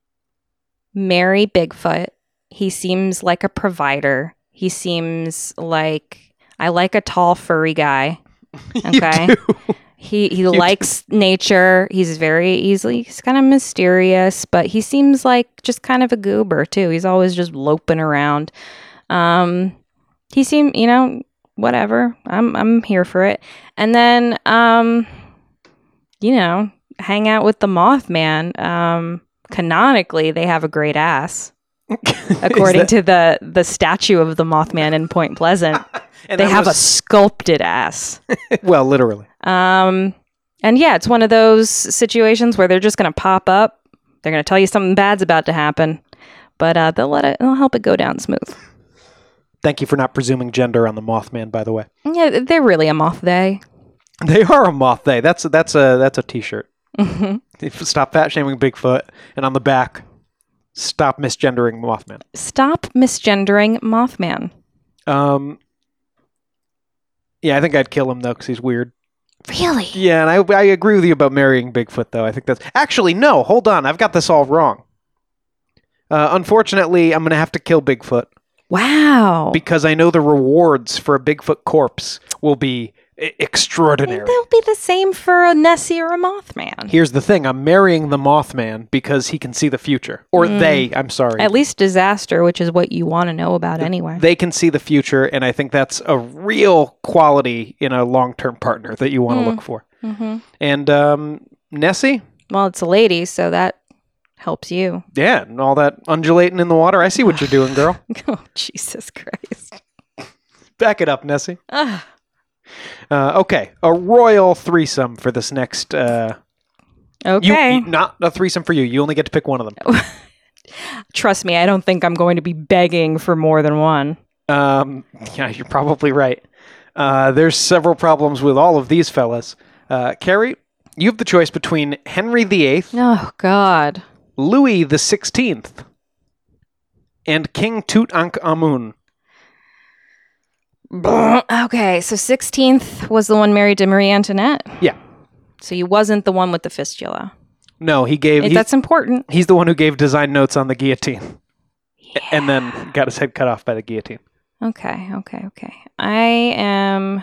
marry Bigfoot. He seems like a provider. He seems like I like a tall furry guy. Okay. You do. He he likes nature. He's very easily he's kind of mysterious, but he seems like just kind of a goober too. He's always just loping around. Um he seemed, you know, whatever. I'm I'm here for it. And then um you know, hang out with the Mothman. Um canonically they have a great ass. According that- to the the statue of the Mothman in Point Pleasant. And They that have a was- sculpted ass. well, literally. Um, and yeah, it's one of those situations where they're just going to pop up. They're going to tell you something bad's about to happen, but uh, they'll let it. They'll help it go down smooth. Thank you for not presuming gender on the Mothman, by the way. Yeah, they're really a moth. They. They are a moth. They. That's a, that's a that's a T-shirt. Mm-hmm. Stop fat shaming Bigfoot, and on the back, stop misgendering Mothman. Stop misgendering Mothman. Um. Yeah, I think I'd kill him though because he's weird. Really? Yeah, and I I agree with you about marrying Bigfoot though. I think that's actually no. Hold on, I've got this all wrong. Uh, unfortunately, I'm gonna have to kill Bigfoot Wow. because I know the rewards for a Bigfoot corpse will be I- extraordinary. They'll be the same for a Nessie or a Mothman. Here's the thing: I'm marrying the Mothman because he can see the future, or they. I'm sorry. At least disaster, which is what you want to know about anyway. They can see the future, and I think that's a real quality in a long-term partner that you want to look for. Mm-hmm. And um, Nessie, Well, it's a lady, so that helps you. yeah, and all that undulating in the water. I see what you're doing, girl. Oh, Jesus Christ. Back it up, Nessie. Ugh. Uh, okay, a royal threesome for this next. Uh, you- Okay. you- not a threesome for you. You only get to pick one of them. Trust me, I don't think I'm going to be begging for more than one. Um, yeah, you're probably right. Uh, there's several problems with all of these fellas. Uh, Carrie, you have the choice between Henry the Eighth, Oh, God. Louis the Sixteenth, and King Tutankhamun. Okay, so sixteenth was the one married to Marie Antoinette. Yeah. So he wasn't the one with the fistula. No, he gave. If He's, that's important. he's the one who gave design notes on the guillotine, and then got his head cut off by the guillotine. Okay, okay, okay. I am.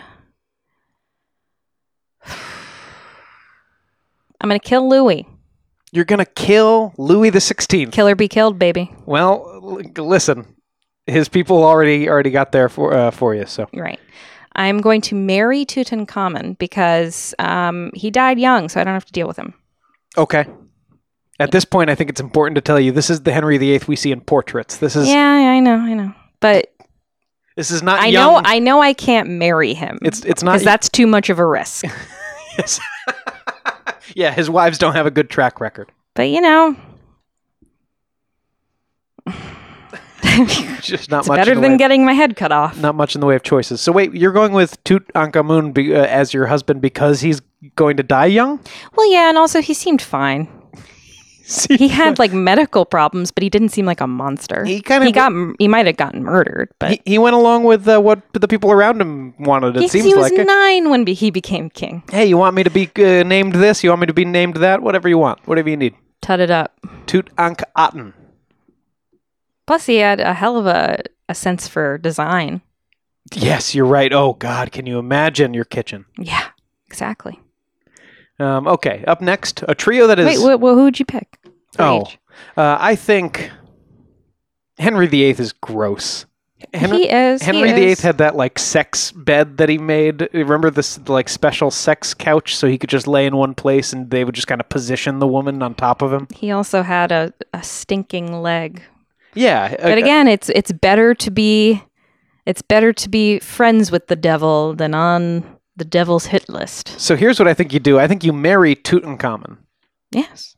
I'm going to kill Louis. You're gonna kill Louis the Sixteenth. Kill or be killed, baby. Well, l- listen, his people already already got there for uh, for you. So Right. I'm going to marry Tutankhamun because um, he died young, so I don't have to deal with him. okay. At this point, I think it's important to tell you this is the Henry the Eighth we see in portraits. This is Yeah, I know, I know. But this is not I young. know I know I can't marry him. It's it's not because that's too much of a risk. Yes. Yeah, his wives don't have a good track record. But you know, Just not it's much. better in the than way, getting my head cut off. not much in the way of choices. So wait, you're going with Tutankhamun be, uh, as your husband because he's going to die young? Well, yeah, and also he seemed fine. seemed He had like medical problems, but he didn't seem like a monster. He kind of he got he might have gotten murdered, but he, he went along with uh, what the people around him wanted. It he, seems he was like it. nine when be, he became king. Hey, you want me to be uh, named this? You want me to be named that? Whatever you want. Whatever you need. Tut it up. Tutankhaten. Plus, he had a hell of a, a sense for design. Yes, you're right. Oh, God, can you imagine your kitchen? Yeah, exactly. Um, okay, up next, a trio that is... Wait, wh- wh- who'd you pick? for oh, age? uh, I think Henry the Eighth is gross. Henry, he is. Henry he the Eighth is. had that like sex bed that he made. Remember this like special sex couch, so he could just lay in one place, and they would just kind of position the woman on top of him. He also had a, a stinking leg. Yeah, But uh, again, it's it's better to be it's better to be friends with the devil than on the devil's hit list. So here's what I think you do. I think you marry Tutankhamun, Yes.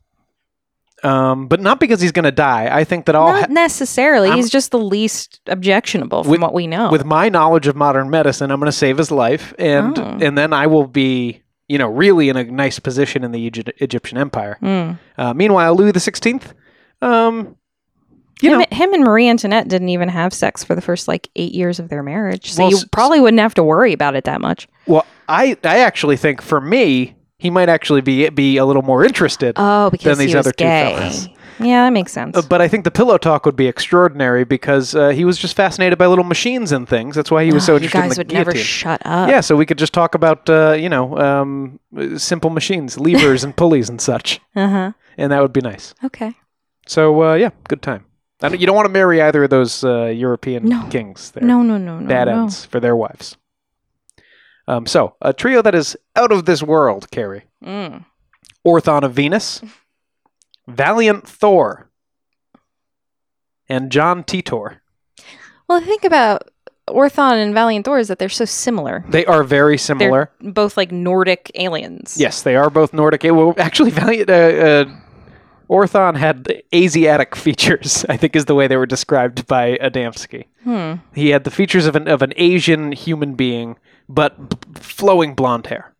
um, but not because he's going to die. I think that all Not ha- necessarily. I'm- He's just the least objectionable from With- what we know. with my knowledge of modern medicine, I'm going to save his life, and Oh. and then I will be, you know, really in a nice position in the Egy- Egyptian Empire. Mm. Uh, meanwhile, Louis the Sixteenth, um, you him, know, him and Marie Antoinette didn't even have sex for the first like eight years of their marriage, so Well, you s- probably wouldn't have to worry about it that much. well, I I actually think for me, he might actually be be a little more interested. Oh, because these he was other two gay. fellas. Yeah, that makes sense. Uh, but I think the pillow talk would be extraordinary because uh, he was just fascinated by little machines and things. That's why he was so Oh, you interested guys in the would never guillotine. shut up. Yeah, so we could just talk about uh, you know um, uh, simple machines, levers and pulleys and such, Uh huh. and that would be nice. Okay. So uh, yeah, good time. I don't, you don't want to marry either of those uh, European No. kings. They're No, no, no, no. bad no. ends for their wives. Um, so a trio that is out of this world, Carrie. Mm. Orthon of Venus, Valiant Thor, and John Titor. Well, the thing about Orthon and Valiant Thor is that they're so similar. They are very similar. They're both like Nordic aliens. Yes, they are both Nordic. Well, actually, Valiant uh, uh, Orthon had Asiatic features, I think is the way they were described by Adamski. Hmm. He had the features of an of an Asian human being, but b- flowing blonde hair.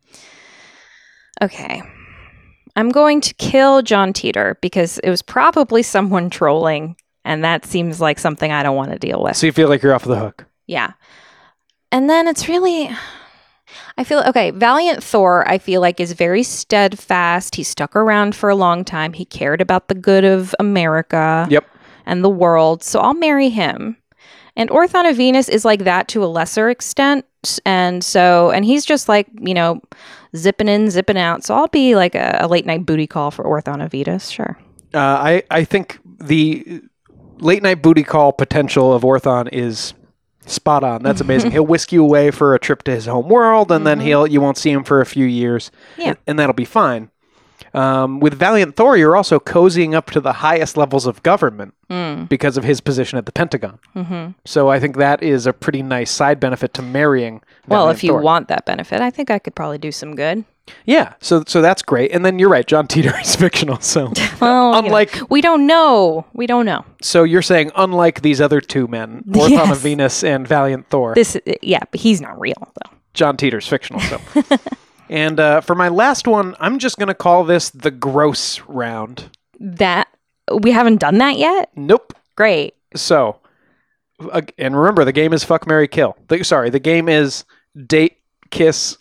Okay. I'm going to kill John Teeter because it was probably someone trolling, and that seems like something I don't want to deal with. So you feel like you're off the hook. Yeah. And then it's really, I feel, okay, Valiant Thor, I feel like is very steadfast. He stuck around for a long time. He cared about the good of America Yep. and the world. So I'll marry him. And Orthon of Venus is like that to a lesser extent. And so, and he's just like, you know, zipping in, zipping out. So I'll be like a, a late night booty call for Orthon of Venus. Sure. Uh, I I think the late night booty call potential of Orthon is spot on. That's amazing. He'll whisk you away for a trip to his home world, and then he'll you won't see him for a few years. Yeah. and, and that'll be fine. Um, with Valiant Thor, you're also cozying up to the highest levels of government Mm. because of his position at the Pentagon. Mm-hmm. So I think that is a pretty nice side benefit to marrying. Well, Valiant if you Thor. want that benefit, I think I could probably do some good. yeah. So so that's great. And then you're right, John Teeter is fictional. So Well, you know, unlike we don't know. We don't know. so you're saying unlike these other two men, Orthon Yes. of Venus and Valiant Thor, This, yeah, but he's not real though. John Teeter's fictional. So. And uh, for my last one, I'm just going to call this the gross round. That we haven't done that yet. Nope. Great. So, uh, and remember, the game is fuck, marry, kill. The, sorry, the game is date, kiss,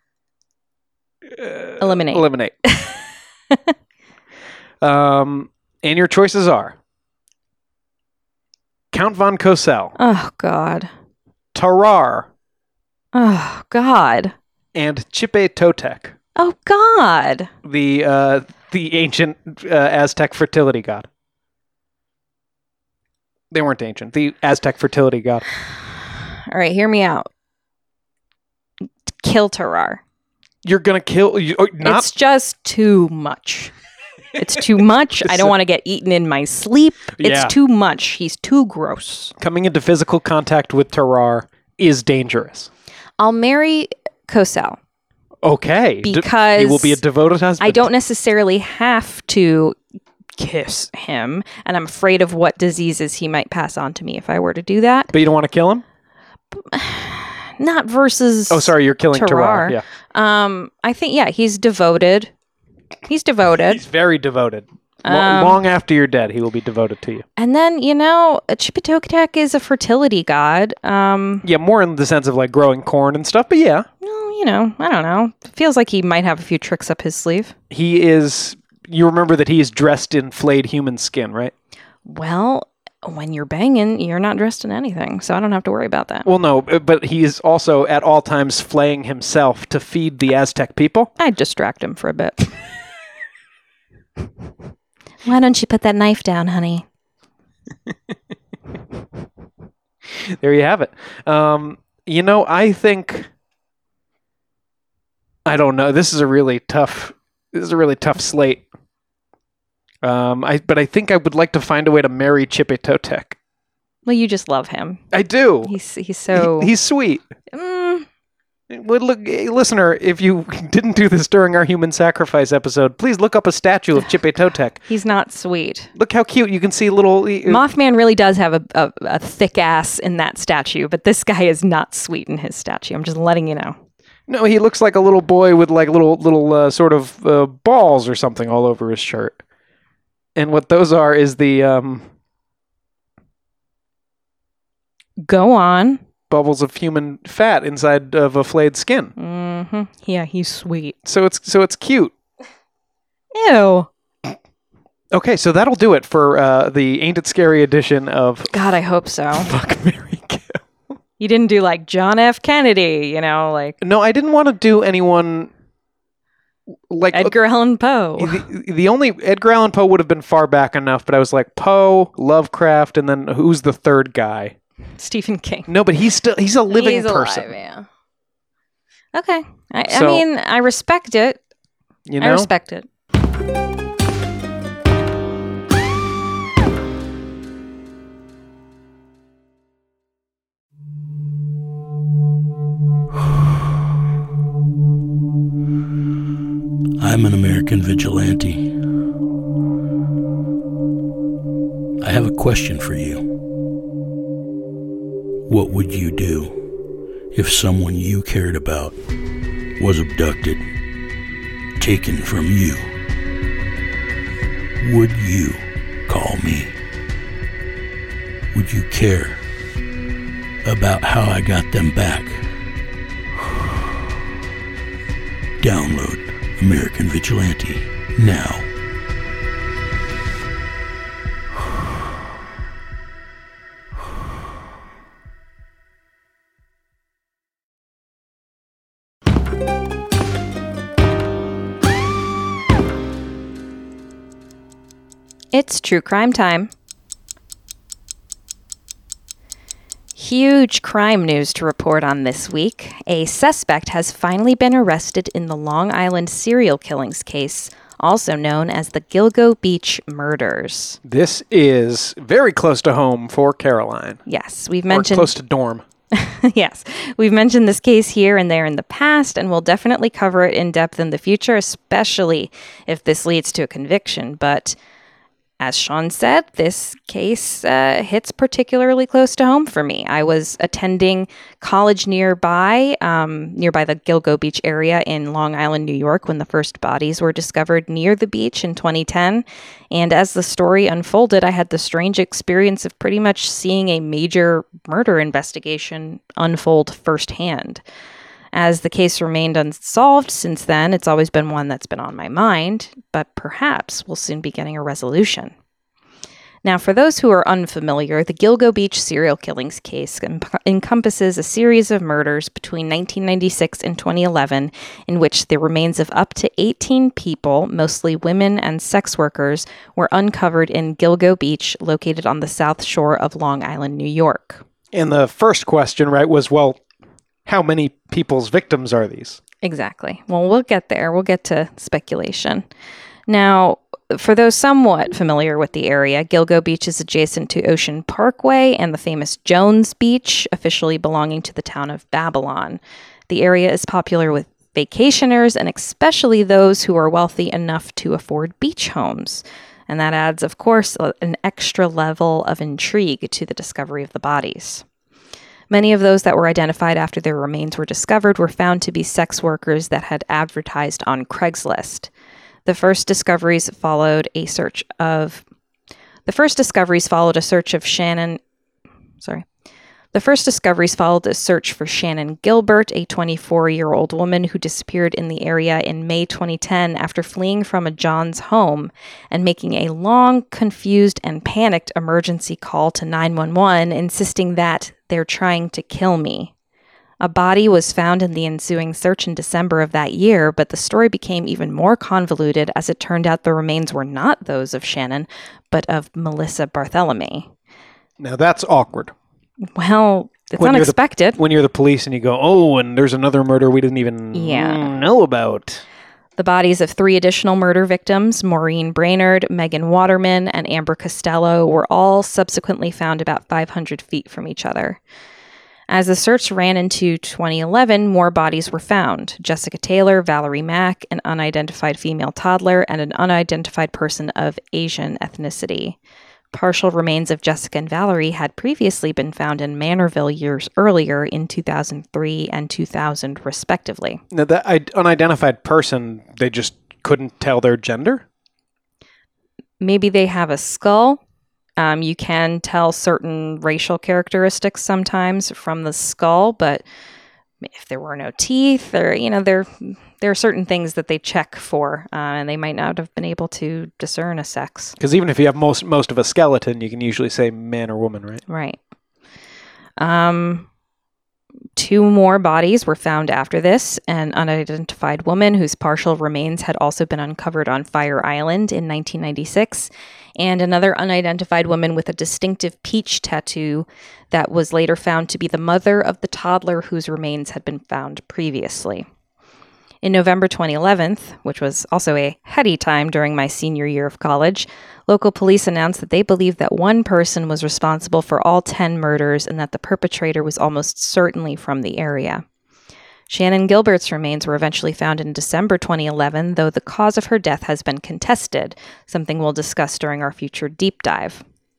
uh, Eliminate. eliminate. um, and your choices are Count von Cosel, Oh God. Tarar, Oh God. and Chipe Totec, Oh God. the uh, the ancient uh, Aztec fertility god. They weren't ancient. The Aztec fertility god. All right, hear me out. Kill Tarar. You're gonna kill. You, oh, not It's just too much. It's too much. I don't want to get eaten in my sleep. It's Yeah. too much. He's too gross. coming into physical contact with Tarar is dangerous. I'll marry Cosel Okay, D- because he will be a devoted husband. I don't necessarily have to kiss him, and I'm afraid of what diseases he might pass on to me if I were to do that. But you don't want to kill him. Not versus. Oh, sorry, you're killing Tarar. Tarar. Yeah, Um, I think yeah, he's devoted. He's devoted. he's very devoted. Lo- Um, long after you're dead, he will be devoted to you. And then, you know, Chipotoktek is a fertility god. Um, Yeah, more in the sense of like growing corn and stuff, but yeah. well, you know, I don't know. Feels like he might have a few tricks up his sleeve. He is, you remember that he is dressed in flayed human skin, right? Well, when you're banging, you're not dressed in anything, so I don't have to worry about that. Well, no, but he is also at all times flaying himself to feed the Aztec people. I'd distract him for a bit. Why don't you put that knife down, honey? There you have it. Um, you know, I think, I don't know. This is a really tough, this is a really tough slate. Um, I but I think I would like to find a way to marry Chipotoktek. Well, you just love him. I do. He's he's so... He- he's sweet. Mm, Well, look, eh, listener, if you didn't do this during our human sacrifice episode, please look up a statue of Chipotoktek. he's not sweet. Look how cute. You can see little... eh, Mothman really does have a, a, a thick ass in that statue, but this guy is not sweet in his statue. I'm just letting you know. No, he looks like a little boy with like little little uh, sort of uh, balls or something all over his shirt. And what those are is the um, Go on. bubbles of human fat inside of a flayed skin. Mm-hmm. Yeah, he's sweet. So it's so it's cute. Ew. Okay, so that'll do it for uh, the Ain't It Scary edition of God, I hope so. Fuck, Marry, Kill. You didn't do like John F. Kennedy, you know, like No, I didn't want to do anyone like Edgar Allan Poe. The, the only Edgar Allan Poe would have been far back enough, but I was like Poe, Lovecraft, and then who's the third guy? Stephen King. No, but he's still he's a living He's person. alive, yeah. Okay. I, I So- mean, I respect it. You I know, respect it. I'm an American vigilante. I have a question for you. What would you do if someone you cared about was abducted, taken from you? Would you call me? Would you care about how I got them back? Download American Vigilante now. It's true crime time. Huge crime news to report on this week. A suspect has finally been arrested in the Long Island serial killings case, also known as the Gilgo Beach murders. this is very close to home for Caroline. Yes, we've Or mentioned close to dorm. yes, we've mentioned this case here and there in the past, and we'll definitely cover it in depth in the future, especially if this leads to a conviction. But as Sean said, this case uh, hits particularly close to home for me. I was attending college nearby, um, nearby the Gilgo Beach area in Long Island, New York, when the first bodies were discovered near the beach in twenty ten. And as the story unfolded, I had the strange experience of pretty much seeing a major murder investigation unfold firsthand. As the case remained unsolved since then, it's always been one that's been on my mind, but perhaps we'll soon be getting a resolution. Now, for those who are unfamiliar, the Gilgo Beach serial killings case em- encompasses a series of murders between nineteen ninety-six and twenty eleven, in which the remains of up to eighteen people, mostly women and sex workers, were uncovered in Gilgo Beach, located on the south shore of Long Island, New York. And the first question, right, was, well, how many people's victims are these? Exactly. Well, we'll get there. We'll get to speculation. Now, for those somewhat familiar with the area, Gilgo Beach is adjacent to Ocean Parkway and the famous Jones Beach, officially belonging to the town of Babylon. The area is popular with vacationers and especially those who are wealthy enough to afford beach homes. And that adds, of course, an extra level of intrigue to the discovery of the bodies. Many of those that were identified after their remains were discovered were found to be sex workers that had advertised on Craigslist. The first discoveries followed a search of the first discoveries followed a search of Shannon sorry. The first discoveries followed a search for Shannon Gilbert, a twenty-four-year-old woman who disappeared in the area in May twenty ten after fleeing from a Johns home and making a long, confused, and panicked emergency call to nine one one, insisting that they're trying to kill me. A body was found in the ensuing search in December of that year, but the story became even more convoluted as it turned out the remains were not those of Shannon, but of Melissa Barthélemy. Now that's awkward. Well, it's When you're the- unexpected. When you're the police and you go, oh, and there's another murder we didn't even Yeah. know about. The bodies of three additional murder victims, Maureen Brainerd, Megan Waterman, and Amber Costello, were all subsequently found about five hundred feet from each other. As the search ran into twenty eleven, more bodies were found. Jessica Taylor, Valerie Mack, an unidentified female toddler, and an unidentified person of Asian ethnicity. Partial remains of Jessica and Valerie had previously been found in Manorville years earlier in two thousand three and two thousand, respectively. Now, that I- unidentified person, they just couldn't tell their gender? Maybe they have a skull. Um, you can tell certain racial characteristics sometimes from the skull, but if there were no teeth, or you know, there there are certain things that they check for, uh, and they might not have been able to discern a sex. Because even if you have most most of a skeleton, you can usually say man or woman, right? Right. Um, two more bodies were found after this. An unidentified woman whose partial remains had also been uncovered on Fire Island in nineteen ninety-six, and another unidentified woman with a distinctive peach tattoo that was later found to be the mother of the toddler whose remains had been found previously. In November twenty eleven, which was also a heady time during my senior year of college, local police announced that they believed that one person was responsible for all ten murders and that the perpetrator was almost certainly from the area. Shannon Gilbert's remains were eventually found in December twenty eleven, though the cause of her death has been contested, something we'll discuss during our future deep dive.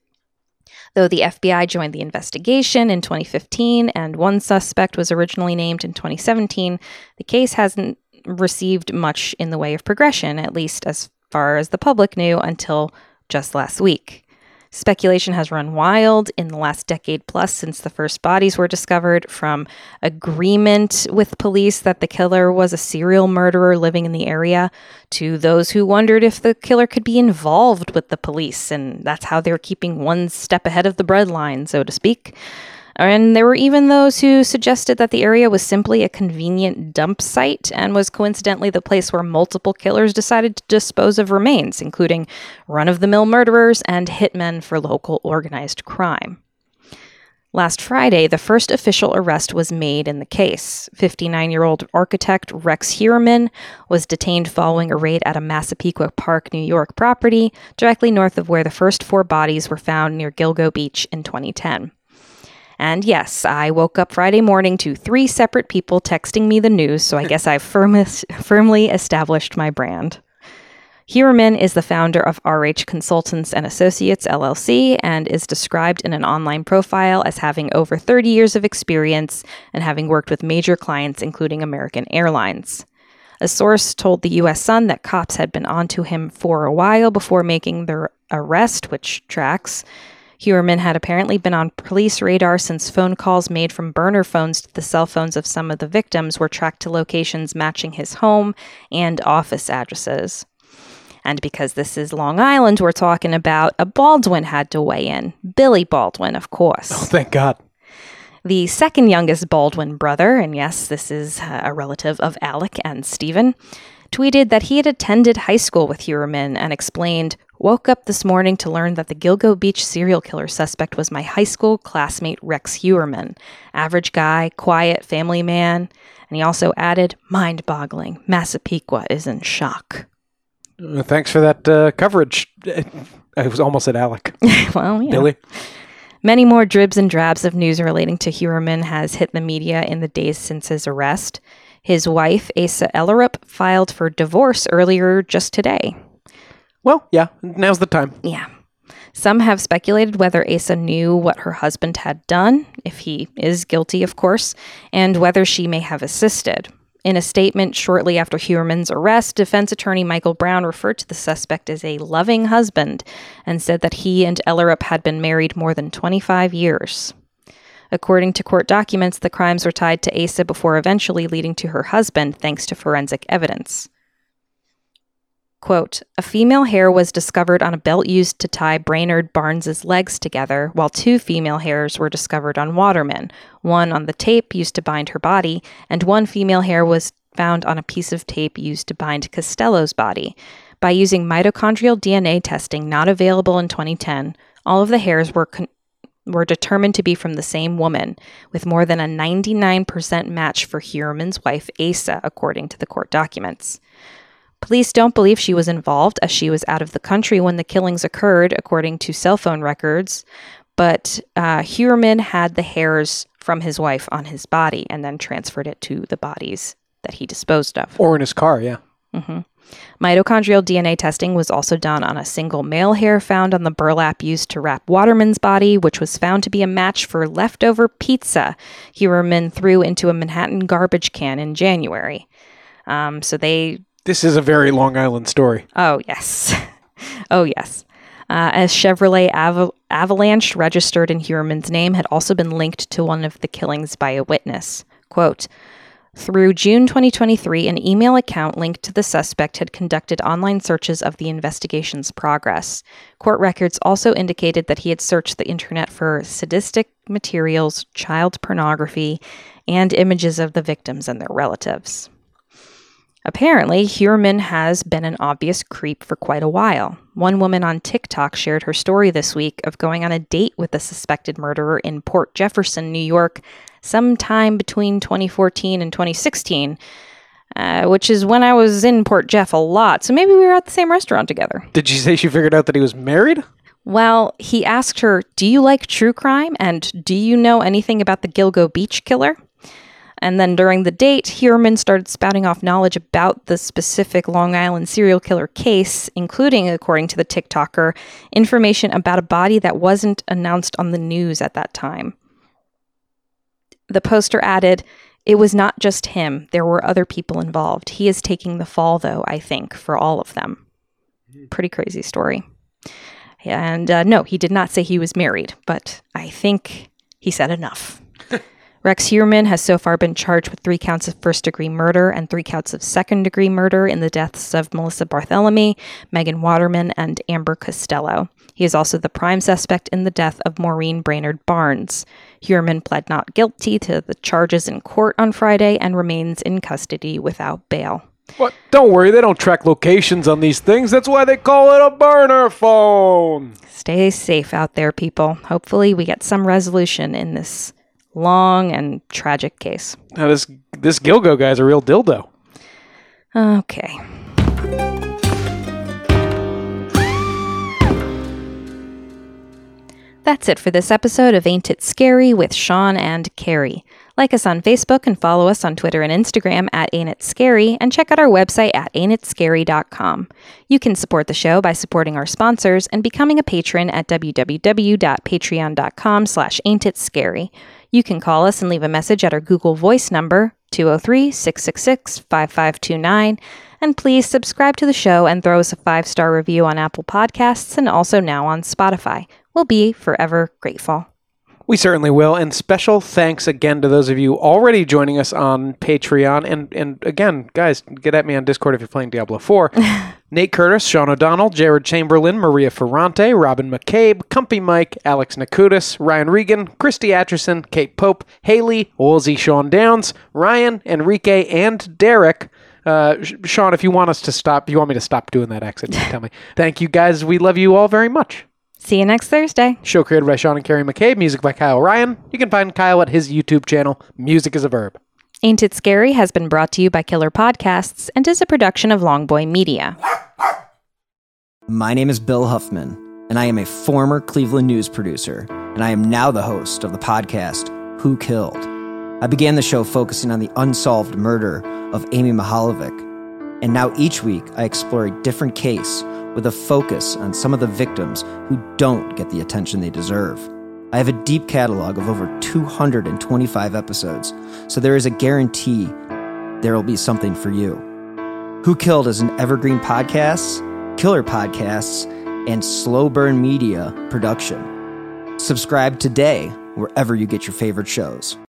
Though the F B I joined the investigation in twenty fifteen and one suspect was originally named in twenty seventeen, the case hasn't received much in the way of progression, at least as far as the public knew, until just last week. Speculation has run wild in the last decade plus since the first bodies were discovered, from agreement with police that the killer was a serial murderer living in the area, to those who wondered if the killer could be involved with the police, and that's how they're keeping one step ahead of the breadline, so to speak. And there were even those who suggested that the area was simply a convenient dump site and was coincidentally the place where multiple killers decided to dispose of remains, including run-of-the-mill murderers and hitmen for local organized crime. Last Friday, the first official arrest was made in the case. fifty-nine-year-old architect Rex Heuermann was detained following a raid at a Massapequa Park, New York property, directly north of where the first four bodies were found near Gilgo Beach in twenty ten. And yes, I woke up Friday morning to three separate people texting me the news, so I guess I've firm- firmly established my brand. Heuermann is the founder of R H Consultants and Associates, L L C, and is described in an online profile as having over thirty years of experience and having worked with major clients, including American Airlines. A source told the U S Sun that cops had been onto him for a while before making their arrest, which tracks. Heuermann had apparently been on police radar since phone calls made from burner phones to the cell phones of some of the victims were tracked to locations matching his home and office addresses. And because this is Long Island we're talking about, a Baldwin had to weigh in. Billy Baldwin, of course. Oh, thank God. The second youngest Baldwin brother, and yes, this is a relative of Alec and Stephen, tweeted that he had attended high school with Heuermann and explained, "Woke up this morning to learn that the Gilgo Beach serial killer suspect was my high school classmate Rex Heuermann. Average guy, quiet, family man." And he also added, "Mind-boggling. Massapequa is in shock." Uh, thanks for that uh, coverage. I was almost at Alec. Well, you know. Billy. Many more dribs and drabs of news relating to Heuermann has hit the media in the days since his arrest. His wife, Asa Ellerup, filed for divorce earlier just today. Well, yeah, now's the time. Yeah. Some have speculated whether Asa knew what her husband had done, if he is guilty, of course, and whether she may have assisted. In a statement shortly after Heuermann's arrest, defense attorney Michael Brown referred to the suspect as a loving husband and said that he and Ellerup had been married more than twenty-five years. According to court documents, the crimes were tied to Asa before eventually leading to her husband thanks to forensic evidence. Quote, a female hair was discovered on a belt used to tie Brainerd Barnes's legs together, while two female hairs were discovered on Waterman, one on the tape used to bind her body, and one female hair was found on a piece of tape used to bind Costello's body. By using mitochondrial D N A testing not available in twenty ten, all of the hairs were con- were determined to be from the same woman, with more than a ninety-nine percent match for Heuermann's wife, Asa, according to the court documents. Police don't believe she was involved, as she was out of the country when the killings occurred, according to cell phone records, but uh, Heuermann had the hairs from his wife on his body and then transferred it to the bodies that he disposed of. Or in his car, yeah. Mm-hmm. Mitochondrial D N A testing was also done on a single male hair found on the burlap used to wrap Waterman's body, which was found to be a match for leftover pizza Heuermann threw into a Manhattan garbage can in January. Um, so they... This is a very Long Island story. Oh, yes. oh, yes. Uh, a Chevrolet Ava- Avalanche registered in Heuermann's name had also been linked to one of the killings by a witness. Quote, through June twenty twenty-three, an email account linked to the suspect had conducted online searches of the investigation's progress. Court records also indicated that he had searched the internet for sadistic materials, child pornography, and images of the victims and their relatives. Apparently, Heuermann has been an obvious creep for quite a while. One woman on TikTok shared her story this week of going on a date with the suspected murderer in Port Jefferson, New York, sometime between twenty fourteen and twenty sixteen, uh, which is when I was in Port Jeff a lot, so maybe we were at the same restaurant together. Did she say she figured out that he was married? Well, he asked her, do you like true crime, and do you know anything about the Gilgo Beach killer? And then during the date, Heuermann started spouting off knowledge about the specific Long Island serial killer case, including, according to the TikToker, information about a body that wasn't announced on the news at that time. The poster added, it was not just him. There were other people involved. He is taking the fall, though, I think, for all of them. Pretty crazy story. And uh, no, he did not say he was married, but I think he said enough. Rex Heuermann has so far been charged with three counts of first-degree murder and three counts of second-degree murder in the deaths of Melissa Barthelemy, Megan Waterman, and Amber Costello. He is also the prime suspect in the death of Maureen Brainerd Barnes. Heuermann pled not guilty to the charges in court on Friday and remains in custody without bail. What? Don't worry, they don't track locations on these things. That's why they call it a burner phone. Stay safe out there, people. Hopefully we get some resolution in this long and tragic case. Now, this this Gilgo guy's a real dildo. Okay. That's it for this episode of Ain't It Scary with Sean and Carrie. Like us on Facebook and follow us on Twitter and Instagram at Ain't It Scary, and check out our website at ain't it scary dot com. You can support the show by supporting our sponsors and becoming a patron at w w w dot patreon dot com slash ain't it scary. You can call us and leave a message at our Google Voice number, two oh three, six six six, five five two nine. And please subscribe to the show and throw us a five-star review on Apple Podcasts and also now on Spotify. We'll be forever grateful. We certainly will. And special thanks again to those of you already joining us on Patreon. And and again, guys, get at me on Discord if you're playing Diablo four. Nate Curtis, Sean O'Donnell, Jared Chamberlain, Maria Ferrante, Robin McCabe, Comfy Mike, Alex Nakutis, Ryan Regan, Christy Atchison, Kate Pope, Haley, Woolsey, Sean Downs, Ryan, Enrique, and Derek. Uh, Sean, if you want us to stop, you want me to stop doing that accent, tell me. Thank you, guys. We love you all very much. See you next Thursday. Show created by Sean and Carrie McCabe, music by Kyle Ryan. You can find Kyle at his YouTube channel, Music is a Verb. Ain't It Scary has been brought to you by Killer Podcasts and is a production of Longboy Media. My name is Bill Huffman, and I am a former Cleveland news producer, and I am now the host of the podcast, Who Killed? I began the show focusing on the unsolved murder of Amy Mihaljevic, and now each week I explore a different case with a focus on some of the victims who don't get the attention they deserve. I have a deep catalog of over two hundred twenty-five episodes, so there is a guarantee there will be something for you. Who Killed is an Evergreen Podcasts, Killer Podcasts, and Slow Burn Media production. Subscribe today wherever you get your favorite shows.